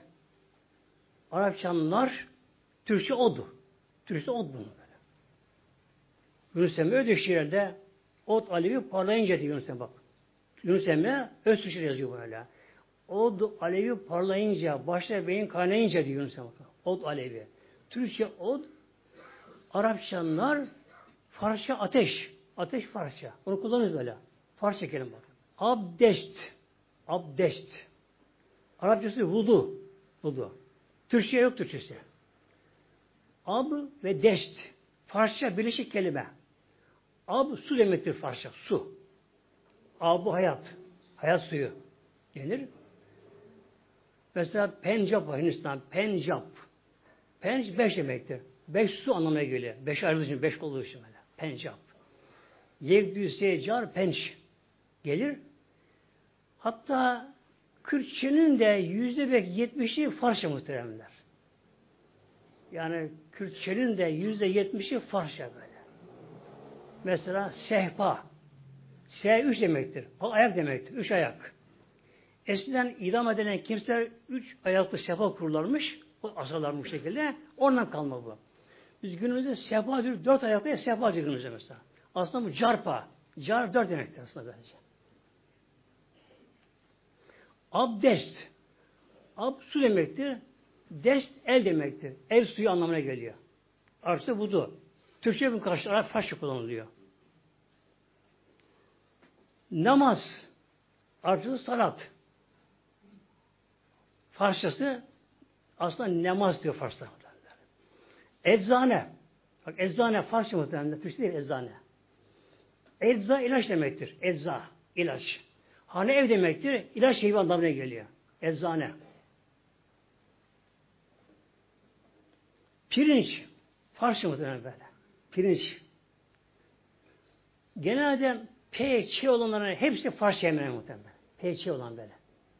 Arapça nar, Türkçe odu. Türkçe od bunu böyle. Yunus Emre ödüş yerde ot alevi parlayınca diyor Yunus Emre bak. Yunus Emre öz Türkçe yazıyor böyle. Od alevi parlayınca, başta beyin kaynayınca diyor Yunus Emre. Od alevi. Türkçe od, Arapça nar, Farsça ateş. Ateş Farsça. Onu kullanırız böyle. Farsça kelime bak. Abdest. Abdest. Arapçası vudu. Vudu. Türkçe yok Türkçesi. Ab ve dest. Farsça birleşik kelime. Ab su demektir Farsça. Su. Ab hayat. Hayat suyu denir. Mesela Pencap var Hindistan. Pencap. Penc beş demektir. Beş su anlamına geliyor. Beş ayrılığı için, beş olduğu için böyle. Pencap. Yevdü secar penç gelir. Hatta Kürtçenin de yüzde belki yetmişi Farsça muhteremler. Yani Kürtçenin de yüzde yetmişi Farsça böyle. Mesela sehpa. S üç demektir. O ayak demektir. Üç ayak. Eskiden idam edilen kimseler üç ayaklı sehpa kurlarmış. O asalarmış bu şekilde. Oradan kalma bu. Biz günümüzde sehpa diyoruz. Dört ayaklı sehpa diyoruz günümüzde mesela. Aslında bu carpa. Car dört demektir aslında bence. Abdest. Ab su demektir. Dest el demektir. El suyu anlamına geliyor. Artı vudu. Türkçe bu karşı Arap Farsça kullanılıyor. Namaz. Artı salat. Farsçası aslında namaz diyor Farsça. Eczane. Bak eczane Farsça muhtemelen. Türkçe değil eczane. Ecza ilaç demektir. Ecza ilaç. Hane ev demektir. İlaç şeyi anlamına geliyor. Eczane. Pirinç. Farsça muhtemelen böyle. Pirinç. Genelde P, Ç olanların hepsi Farsça hemen muhtemelen. P, Ç olan böyle.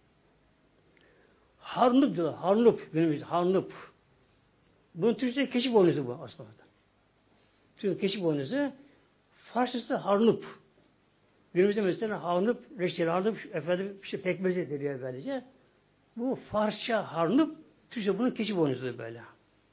Harnup diyorlar. Harnup. Günümüzde harnup. Bunun Türkçe keçi boynuzu bu aslında. Türkçe keçi boynuzu. Farsçası harnup. Günümüzde mesela harnup, reçeli harnup, efendim işte pekmezi deniyor böylece. Bu Farsça harnup, Türkçe bunun keçi boynuzu böyle.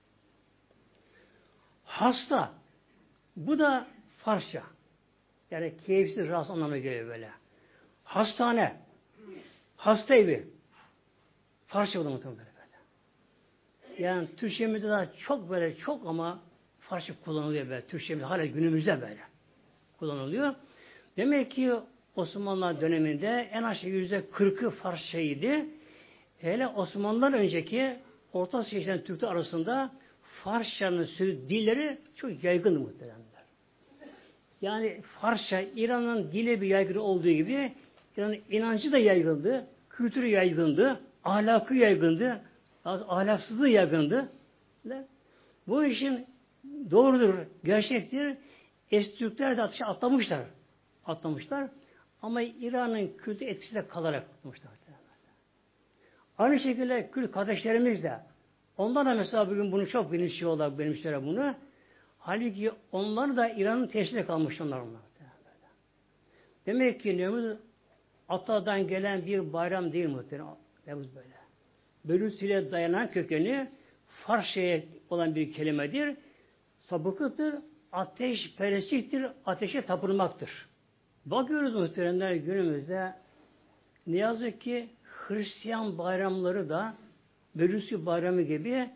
Hasta. Bu da Farsça. Yani keyifsiz, rahatsız anlamına geliyor böyle. Hastane. Hasta evi. Farsça bu da muhtemelen böyle. Yani Türkçemizde daha çok böyle çok ama Farsça kullanılıyor böyle. Türkçemizde hala günümüzde böyle kullanılıyor. Demek ki Osmanlılar döneminde en aşağı yüzde kırkı Farsçaydı. Hele Osmanlılar önceki Orta Asya Türkler arasında Farsçanın sözü dilleri çok yaygındı muhteremler. Yani Farsça İran'ın dili bir yaygın olduğu gibi İran'ın inancı da yaygındı, kültürü yaygındı, ahlakı yaygındı, ahlaksızlığı yaygındı. Bu işin doğrudur, gerçektir. Eski Türkler de ateşe atlamışlar. Atlamışlar. Ama İran'ın kültü etkisinde kalarak atlamışlar. Aynı şekilde Kürt kardeşlerimiz de onlar da mesela bugün bunu çok bilinçli olarak benimseler bunu. Halbuki onlar da İran'ın tesirine kalmış onlar. onlar. Demek ki Nevruz atadan gelen bir bayram değil muhtemelen. Nevruz böyle. Bölüsüyle dayanan kökeni Farsça'ya olan bir kelimedir. Sabıkıdır. Ateş perestliktir. Ateşe tapınmaktır. Bakıyoruz muhteremler günümüzde ne yazık ki Hristiyan bayramları da Bölüsü bayramı gibi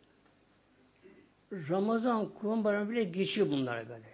Ramazan, Kurban bayramı bile geçiyor bunlar böyle.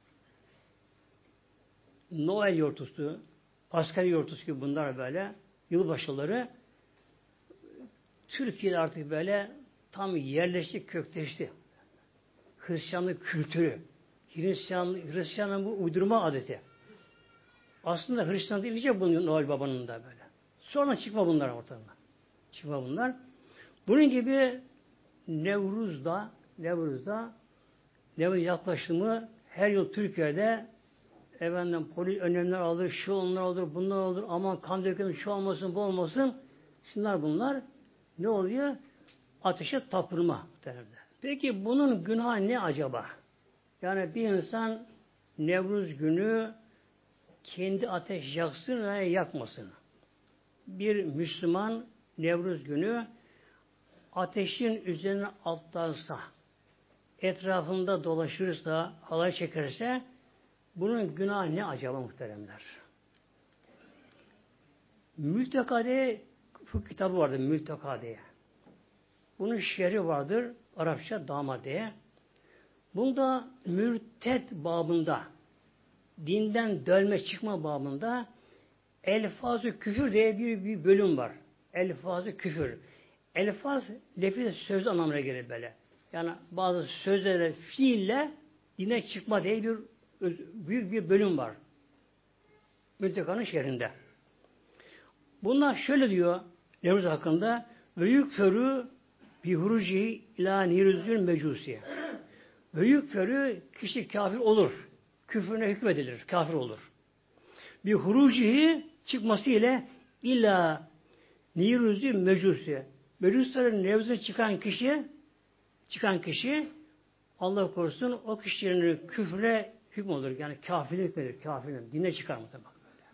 Noel yortusu, Pascal yortusu gibi bunlar böyle yılbaşıları Türkiye'de artık böyle tam yerleşti, kökleşti. Hristiyanlık kültürü, Hristiyan, Hristiyanın bu uydurma adeti. Aslında Hristiyan değil diyecek bunun Noel Baba'nın da böyle. Sonra çıkma bunlar ortadan. Çıkma bunlar. Bunun gibi Nevruz'da Nevruz'da Nevruz yaklaşımı her yıl Türkiye'de efendim polis önlemler alır, şu onlar alır, bunlar alır, aman kan dökümü şu olmasın, bu olmasın. Şunlar bunlar ne oluyor? Ateşe tapınma derler. Peki bunun günahı ne acaba? Yani bir insan Nevruz günü kendi ateş yaksın veya yakmasın. Bir Müslüman Nevruz günü ateşin üzerine atlarsa, etrafında dolaşırsa, halay çekerse Bunun günahı ne acaba muhteremler? Mültekade fıkıh kitabı vardır Mültekade. Bunun şerhi vardır Arapça Damade. Bunda mürted babında dinden dönme çıkma babında elfaz-ı küfür diye bir, bir bölüm var. Elfaz-ı küfür. Elfaz lefiz söz anlamına gelir böyle. Yani bazı sözlerle fiille dine çıkma diye bir büyük bir bölüm var. Mülteka'nın şehrinde. Bunlar şöyle diyor Nevruz hakkında ve yükferü bi huruci ila nirüzül mecusiye. Ve yükferü kişi kafir olur. Küfrüne hükmedilir. Kafir olur. Bir huruci çıkması ile ila nirüzül mecusiye. Mecusların nevzine çıkan kişi çıkan kişi Allah korusun o kişilerin küfre hüküm olur. Yani kafirlik hükmedir. Kafirlik. Dine çıkar muhtemelen.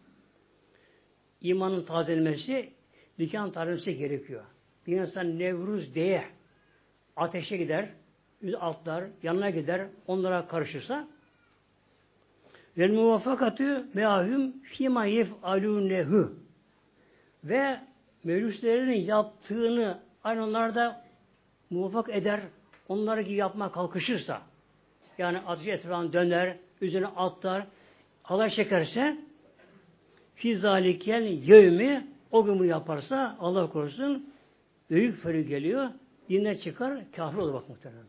İmanın tazelenmesi, nikahın tazelenmesi gerekiyor. Bir insan Nevruz diye ateşe gider, yüz altlar, yanına gider, onlara karışırsa vel muvaffakatü meahüm fîmâ yef'alûnehu ve mevlüslerin yaptığını aynı onlar da muvaffak eder, onları gibi yapmaya kalkışırsa yani ateşe etrafına döner, üzerine atlar, halay çekerse fî zâlikel yevmi o gün bunu yaparsa Allah korusun büyük feri geliyor, dinden çıkar, kafir olur bak muhtemelen.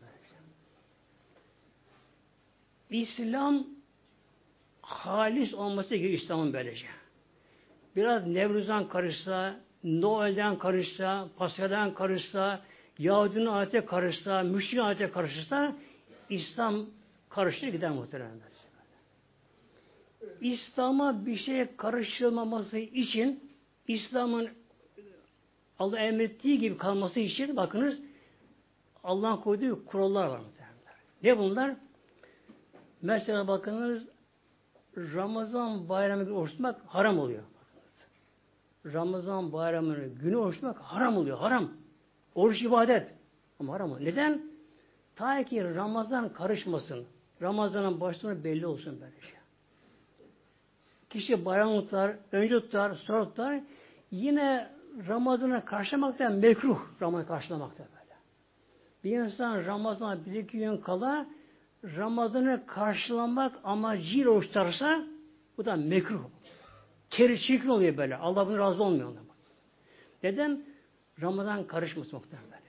İslam halis olması gerekiyor İslam'ın böylece. Biraz Nevruz'dan karışsa, Noel'den karışsa, Pasya'dan karışsa, Yahudinin adete karışsa, müşrikin adete karışırsa İslam karışır gider muhtemelen. İslam'a bir şey karıştırılmaması için İslam'ın Allah emrettiği gibi kalması için bakınız Allah'ın koyduğu kurallar var muhtemelen. Ne bunlar? Mesela bakınız Ramazan bayramı günü oruç tutmak haram oluyor. Ramazan bayramının günü oruç tutmak haram oluyor. Haram. Oruç ibadet. Ama haram oluyor. Neden? Ta ki Ramazan karışmasın. Ramazan'ın başlığına belli olsun böylece. Kişi bayram tutar, önce tutar, sonra tutar. Yine Ramazan'a karşılamakta mekruh. Ramazan'a karşılamakta böyle. Bir insan Ramazan'a bir iki gün kala Ramazan'ı karşılamak amacıyla oruç tutarsa bu da mekruh. Keri çirkin oluyor böyle. Allah bunu razı olmuyor ondan. Neden? Ramazan karışmasın muhtemelen böylece.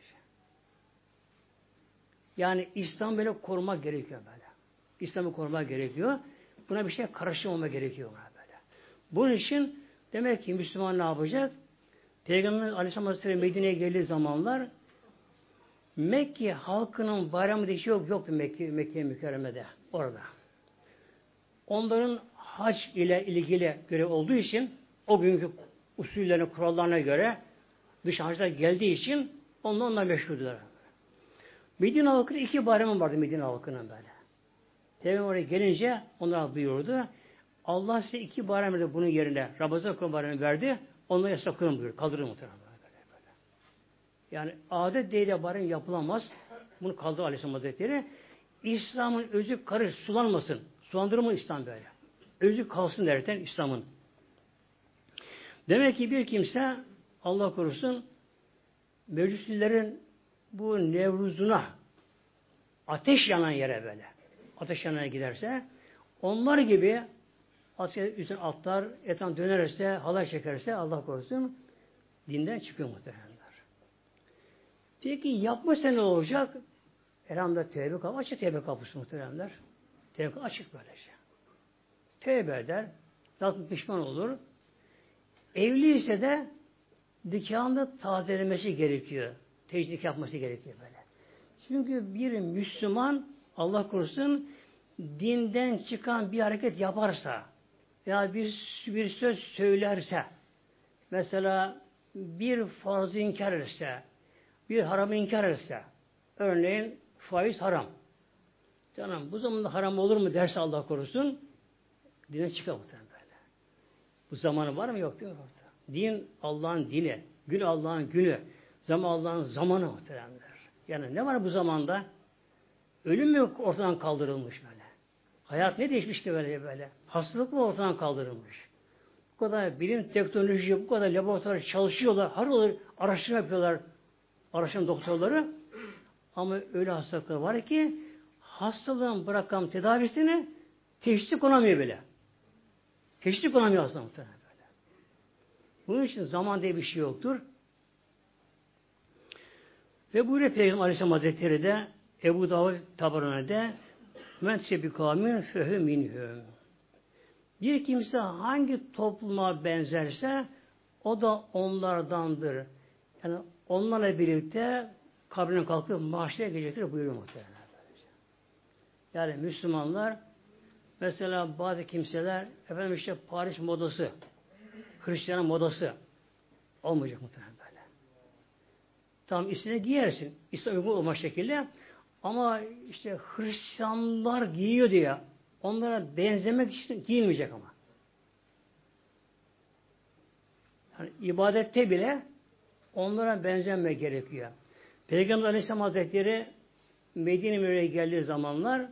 Yani İslam böyle korumak gerekiyor böyle. İslam'ı korumak gerekiyor. Buna bir şey karıştırmama gerekiyor böyle. Bunun için demek ki Müslüman ne yapacak? Peygamber Aleyhisselam Hazretleri Medine'ye geldiği zamanlar Mekke halkının bayramı diye şey yok, yoktu Mekke, Mekke mükerremede orada. Onların hac ile ilgili görev olduğu için o günkü usullerine, kurallarına göre dış hacılar geldiği için onlar onunla meşguldüler. Medine halkının iki bayramı vardı Medine halkının böyle. Peygamber oraya gelince onlara buyurdu. Allah size iki bayramı bunun yerine Ramazan bayramı verdi. Onları yasaklayın buyurdu. Kaldırın muhtemelen. Yani adet değil de bayram yapılamaz. Bunu kaldırdı Aleyhisselam Hazretleri. İslam'ın özü karış, sulanmasın. Sulandırma İslam böyle. Özü kalsın derken İslam'ın. Demek ki bir kimse Allah korusun mevcutlerin bu Nevruz'una ateş yanan yere böyle ateş yanına giderse onlar gibi ateş üstüne atlar, etan dönerse, halay çekerse Allah korusun dinden çıkıyor muhtemelen. Peki yapmasa ne olacak? Elhamdülillah tevbe kapısı, açık tevbe kapısı muhteremler. Tevbe açık böylece. Tevbe eder, zaten pişman olur. Evli ise de nikahında tazelemesi gerekiyor. Tecdik yapması gerekiyor böyle. Çünkü bir Müslüman Allah korusun dinden çıkan bir hareket yaparsa ya bir, bir söz söylerse mesela bir farzı inkar ederse bir haramı inkar etse, örneğin faiz haram. Canım bu zamanda haram olur mu derse Allah korusun, dine çıkar muhtemelen böyle. Bu zamanı var mı yok değil mi? Din Allah'ın dini, gün Allah'ın günü, zaman Allah'ın zamanı muhtemelenler. Yani ne var bu zamanda? Ölüm mü ortadan kaldırılmış böyle? Hayat ne değişmiş ki böyle böyle. Hastalık mı ortadan kaldırılmış. Bu kadar bilim, teknoloji, bu kadar laboratuvar çalışıyorlar. Har olur araştırma yapıyorlar. Araştıran doktorları. Ama öyle hastalıklar var ki hastalığın bırakan tedavisini teşhis konamıyor bile. Teşhis konamıyor hastalık böyle. Bunun için zaman diye bir şey yoktur. Ve buyuruyor Peygamber Aleyhisselam Hazretleri de Ebu Davud Tabarani'de men sebi kavmin fehü minhüm. Bir kimse hangi topluma benzerse o da onlardandır. Yani onlarla birlikte kabrine kalkıp mahşere gelecektir buyuruyor muhtemelen. Yani Müslümanlar mesela bazı kimseler efendim işte Paris modası, Hristiyan modası olmayacak muhtemelen böyle. Tam üstüne giyersin. İslam uygun olma şekilde ama işte Hristiyanlar giyiyor diye onlara benzemek için giyilmeyecek ama. Yani ibadette bile onlara benzemek gerekiyor. Peygamber Aleyhisselam Hazretleri Medine Münevvere'ye geldiği zamanlar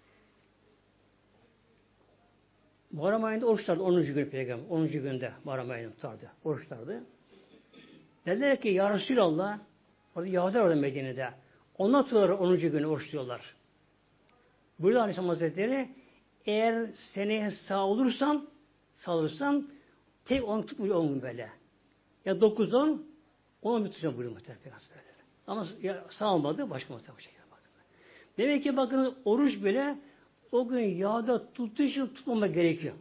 Muharrem ayında oruç tutardı. onuncu gün Peygamber. onuncu günde Muharrem ayında tutardı. Oruç tutardı. Dediler ki Ya Resulallah orada Yahudiler orada Medine'de. Onlar tutuyorlar onuncu günü oruç tutuyorlar. Burada Aleyhisselam Hazretleri eğer seneye sağ olursam sağ olursam tek on tutmuyor on gün böyle. Ya dokuz on on bir tutacağım buyuruyor muhtemelen Peygamber. Ama ya, sağ olmadı başka muhtemelen şekilde. Demek ki bakın oruç bile o gün yağda tuttuğu için tutmamak gerekiyor.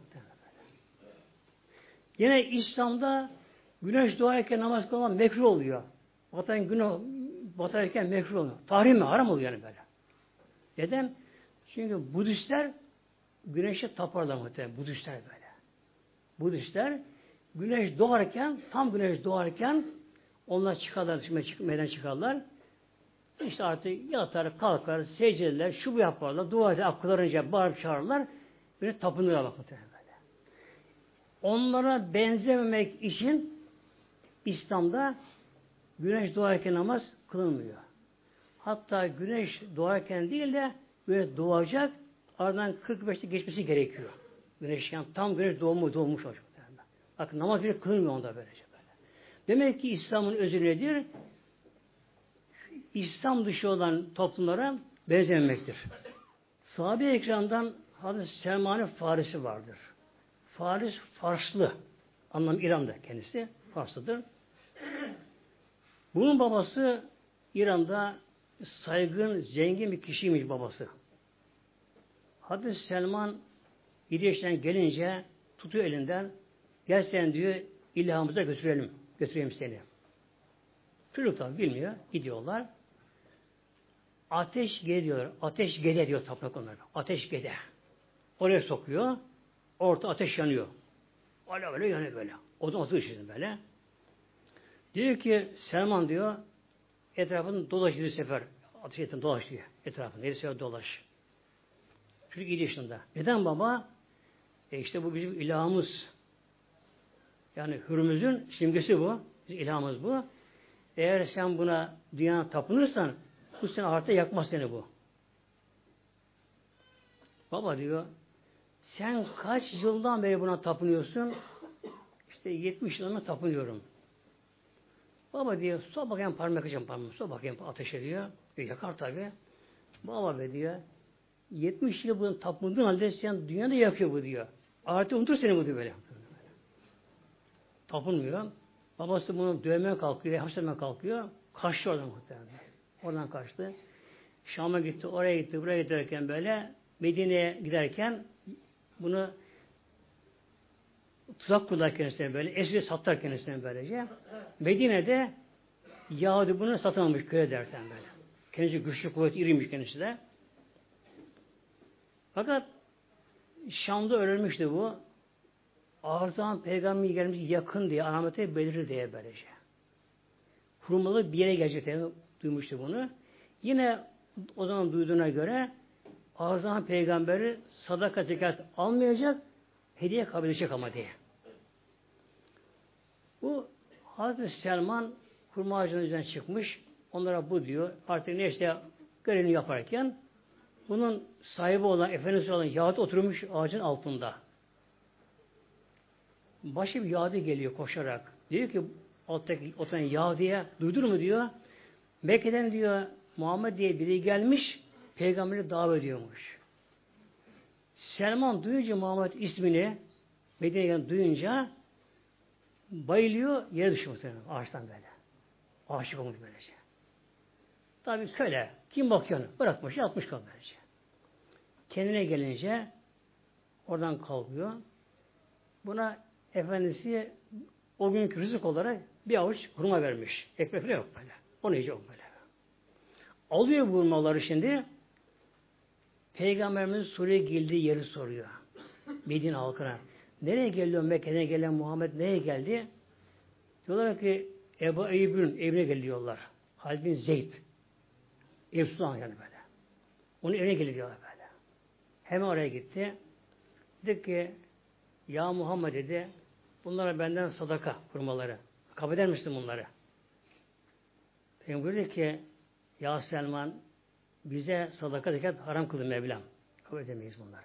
Yine İslam'da güneş doğarken namaz kılmak mekruh oluyor. Vatan günah batarken mekruh oluyor. Tahrim mi? Haram oluyor yani böyle. Neden? Çünkü Budistler güneşe taparlar muhtemelen. Budistler böyle. Budistler güneş doğarken, tam güneş doğarken onlar çıkarlar, meydana çıkarlar. İşte artık yatar, kalkar, secdeler, şu bu yaparlar, dua eder, akıllarınca bağırıp çağırırlar. Böyle tapınırlar bak muhtemelen böyle. Onlara benzememek için İslam'da güneş doğarken namaz kılınmıyor. Hatta güneş doğarken değil de böyle doğacak, ardından kırk beşte geçmesi gerekiyor. Güneş yani tam güneş doğmuş, doğmuş olacak. Bakın namaz bile kılınmıyor onda böylece böyle. Demek ki İslam'ın özü nedir? İslam dışı olan toplumlara benzememektir. Sahabe-i ekrandan Hazreti Selman-ı Farisi vardır. Faris, Farslı. Anlam İran'da kendisi. Farslıdır. Bunun babası İran'da saygın, zengin bir kişiymiş babası. Hazreti Selman yedi yaşından gelince tutuyor elinden. Gel sen diyor ilhamımıza götürelim. Götüreyim seni. Çocuk tabi bilmiyor. Gidiyorlar. Ateş gede diyorlar. Ateş gede diyor tapınak onlara. Ateş gede. Oraya sokuyor. Orta ateş yanıyor. Öyle öyle yanıyor böyle. O da atı ışığı böyle. Diyor ki Selman diyor etrafını dolaş bir sefer. Ateş etin dolaş diyor. Etrafını. Yedi sefer dolaş. Çocuk yedi yaşında. Neden baba? E işte bu bizim ilahımız. Yani hürmüzün simgesi bu. Bizim ilahımız bu. Eğer sen buna dünyana tapınırsan bu seni artık yakmaz seni bu. Baba diyor sen kaç yıldan beri buna tapınıyorsun? İşte yetmiş yıldan tapınıyorum. Baba diyor so bakayım parmak yakacağım parmağımı. So bakayım ateş ediyor. E, yakar tabi. Baba be diyor yetmiş yıl bunu tapındığın halde sen dünyada yakıyor bu diyor. Artık unutur seni bu diyor böyle. Tapınmıyor. Babası bunu dövmeye kalkıyor, hapsetmeye kalkıyor. Kaçtı oradan muhtemelen. Oradan kaçtı. Şam'a gitti, oraya gitti, buraya giderken böyle Medine'ye giderken bunu tuzak kurdular kendisine böyle. Esir sattılar kendisine böylece. Medine'de Yahudi bunu satın almış köye derken böyle. Kendisi güçlü kuvvet iriymiş kendisi de. Fakat Şam'da ölmüştü bu. Ağızdan peygamber gelmiş yakın diye alamete belirir diye böylece. Hurmalı bir yere gelecek diye duymuştu bunu. Yine o zaman duyduğuna göre ağızdan peygamberi sadaka zekat almayacak, hediye kabul edecek ama diye. Bu Hazreti Selman hurma ağacının üzerine çıkmış. Onlara bu diyor. Artık neyse görevini yaparken Bunun sahibi olan, efendisi olan Yahudi oturmuş ağacın altında. Başı bir Yahudi geliyor koşarak. Diyor ki alttaki oturan Yahudi'ye duydur mu diyor. Mekke'den diyor Muhammed diye biri gelmiş peygamberi davet ediyormuş. Selman duyunca Muhammed ismini Medine'den duyunca bayılıyor yere düşüyor ağaçtan böyle. Aşık olmuş böylece. Tabi köle. Kim bakıyor onu? Bırakmış atmış kalmış böylece. Kendine gelince oradan kalkıyor. Buna efendisi o günkü rızık olarak bir avuç hurma vermiş. Ekmek yok böyle. Onu yiyecek böyle. Alıyor bu hurmaları şimdi. Peygamberimiz Suriye'ye geldiği yeri soruyor. Medine halkına. Nereye geliyor Mekke'den gelen Muhammed nereye geldi? Diyorlar ki Ebu Eyyub'un evine geliyorlar. Halid bin Zeyd. Ev Sultan yani böyle. Onun evine geliyorlar böyle. Hemen oraya gitti. Dedi ki ya Muhammed dedi bunlara benden sadaka hurmaları. Kabul eder misin bunları? Peygamber dedi ki ya Selman bize sadaka zekat haram kıldı Mevlam. Kabul edemeyiz bunları.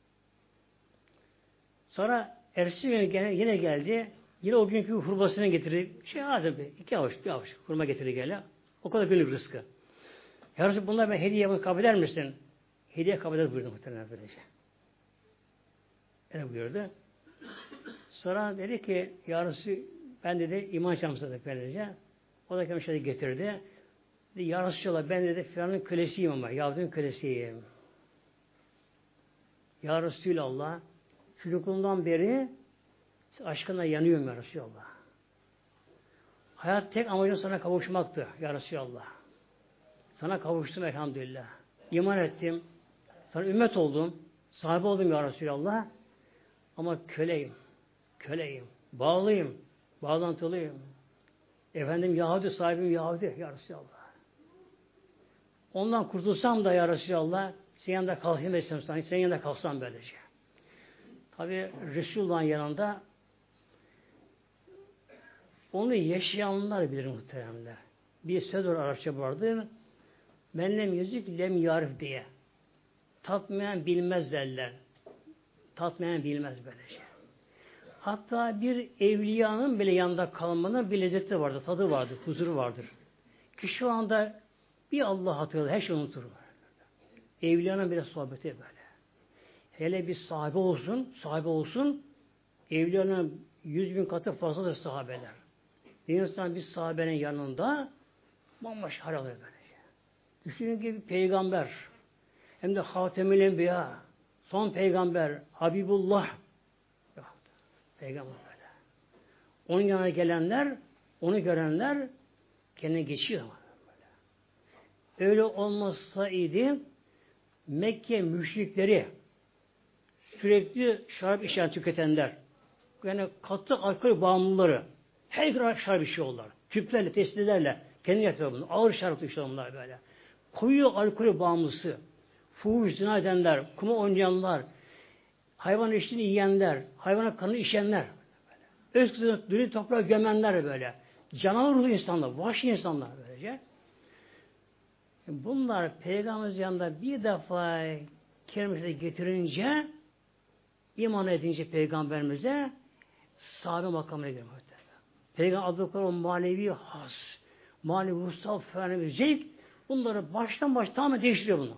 Sonra ertesi gün yine, yine geldi. Yine o günkü hurmasını getirip şey az bir iki avuç bir avuç hurma getirdi gele. O kadar günlük rızkı. Ya Resulallah bunlar ben hediye yapın kabul eder misin? Hediye kabul eder buyurdu muhtemelen böylece. Öyle buyurdu. Sonra dedi ki ya Resulallah ben dedi iman çamsadık böylece. O da kendine şey getirdi. Dedi, ya Resulallah ben dedi filanın kölesiyim ama Yahudi'nin kölesiyim. Ya Resulallah çocukluğumdan beri aşkına yanıyorum ya Resulallah. Hayat tek amacım sana kavuşmaktı ya Resulallah. Sana kavuştum elhamdülillah. İman ettim. Sana ümmet oldum. Sahibi oldum ya Resulallah. Ama köleyim. Köleyim. Bağlıyım. Bağlantılıyım. Efendim Yahudi sahibim Yahudi ya Resulallah. Ondan kurtulsam da ya Resulallah senin yanında kalsam etsem sana. Senin yanında kalsam böylece. Tabi Resulullah'ın yanında onu yaşayanlar bilir muhteremler. Bir söz var Arapça vardır. Men lem yüzük lem yarif diye. Tatmayan bilmez derler. Tatmayan bilmez böyle şey. Hatta bir evliyanın bile yanında kalmanın bir lezzeti vardır, tadı vardır, huzuru vardır. Ki şu anda bir Allah hatırlar, her şey unutur. Evliyanın bile sohbeti böyle. Hele bir sahibi olsun, sahibi olsun, evliyanın yüz bin katı fazladır sahabeler. Bir insan bir sahabenin yanında bambaşka hal alır böylece. Düşünün ki bir peygamber, hem de Hatemül Enbiya, son peygamber, Habibullah, peygamber böyle. Onun yanına gelenler, onu görenler kendine geçiyor. Böyle. Öyle olmasaydı Mekke müşrikleri sürekli şarap içen tüketenler, yani katı alkol bağımlıları her gün şarap içiyorlar. Tüplerle, testilerle kendi yapıyor bunu. Ağır şarap içiyorlar bunlar böyle. Koyu alkol bağımlısı, fuhuş zina edenler, kuma oynayanlar, hayvan eşliğini yiyenler, hayvana kanı içenler, öz kızını dürü toprağa gömenler böyle. Canavar ruhlu insanlar, vahşi insanlar böylece. Bunlar Peygamberimiz yanında bir defa kelimesine getirince iman edince Peygamberimize sahabe makamına geliyor. Peygamber adıkları o manevi has, manevi ruhsal fenomen zevk bunları baştan baş tamamen değiştiriyor bunu.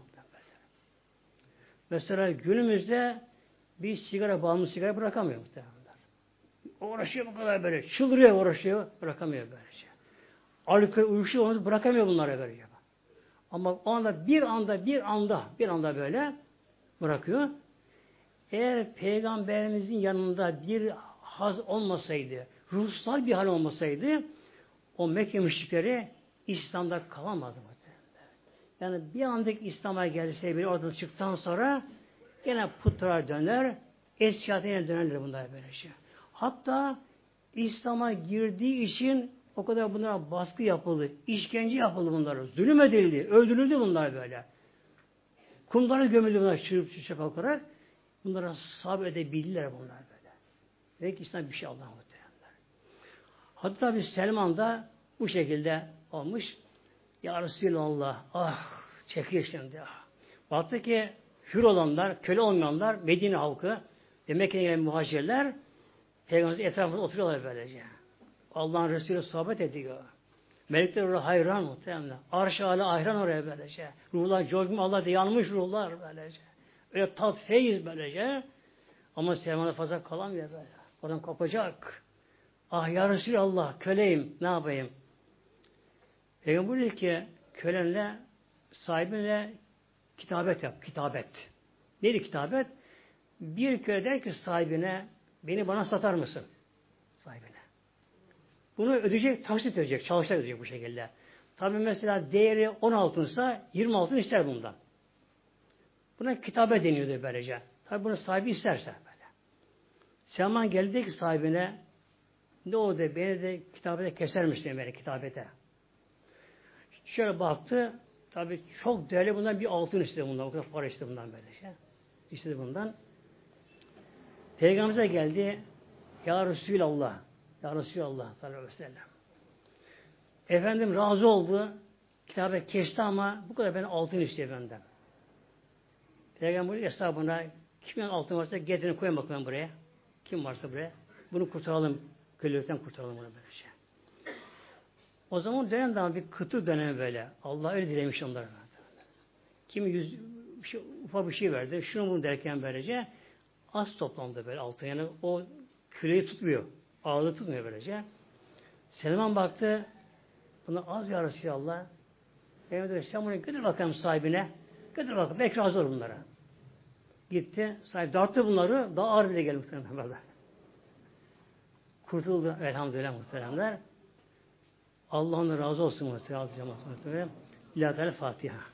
Mesela günümüzde bir sigara bağımlı sigara bırakamıyor muhtemelen. Uğraşıyor bu kadar böyle. Çıldırıyor uğraşıyor. Bırakamıyor böylece. Alkol uyuşuyor onu bırakamıyor bunlara böylece. Ama o anda bir anda bir anda bir anda böyle bırakıyor. Eğer Peygamberimizin yanında bir haz olmasaydı, ruhsal bir hal olmasaydı o Mekke müşrikleri İslam'da kalamazdı. Yani bir andaki İslam'a gelse bir oradan çıktıktan sonra yine putlara döner, eski adına dönerler bunlar böyle şey. Hatta İslam'a girdiği için o kadar bunlara baskı yapıldı, işkence yapıldı bunlara, zulüm edildi, öldürüldü bunlar böyle. Kumlara gömüldü bunlar çırp çırp kalkarak. Bunlara sabredebildiler bunlar böyle. Belki İslam bir şey Allah'a muhteremler. Hatta bir Selman da bu şekilde olmuş. Ya Resulallah, ah çekiyor şimdi ah. Baktı ki hür olanlar, köle olmayanlar, Medine halkı, Mekke'ye gelen muhacirler Peygamberimizin etrafında oturuyorlar böylece. Allah'ın Resulü sohbet ediyor. Melekler oraya hayran muhtemelen. Arş-ı Ala hayran oraya böylece. Ruhlar coşmuş, Allah diye yanmış ruhlar böylece. Öyle tat, feyiz böylece. Ama Süleyman'a fazla kalamıyor böyle. Oradan kopacak. Ah ya Resulallah, köleyim, ne yapayım? Peygamber diyor ki, kölenle, sahibinle kitabet yap, kitabet. Neydi kitabet? Bir köle der ki sahibine, beni bana satar mısın? Sahibine. Bunu ödeyecek, taksit edecek, çalışarak ödeyecek bu şekilde. Tabi mesela değeri on altınsa yirmi altın ister bundan. Buna kitabe deniyordu böylece. Tabi bunu sahibi isterse böyle. Selman geldi ki sahibine, ne o de beni de kitabete keser misin beni kitabete? Şöyle baktı, tabi çok değerli bundan bir altın istedi bundan, o kadar para istedi bundan böylece. İstedi bundan. Peygamberimize geldi, Ya Resulallah, Ya Resulallah sallallahu aleyhi ve sellem. Efendim razı oldu, kitabı kesti ama bu kadar ben altın istiyor benden. Peygamber hesabına kimin altın varsa getirin koyun bakalım buraya. Kim varsa buraya. Bunu kurtaralım, kölelikten kurtaralım bunu böylece. O zaman dönem daha bir kıtır dönemi böyle. Allah öyle dilemiş onlara. Kimi yüz, bir şey, ufak bir şey verdi. Şunu bunu derken böylece az toplandı böyle altın. Yani o küreyi tutmuyor. Ağırlığı tutmuyor böylece. Selman baktı. Buna az ya Resulallah. Peygamber dedi, sen bunu götür bakalım sahibine. Götür bakalım. Belki razı olur bunlara. Gitti. Sahip darttı bunları. Daha ağır bile geldi muhtemelen. Kurtuldu. Elhamdülillah muhteremler. Allah'ın razı olsun muhterem. İlahi Fatiha.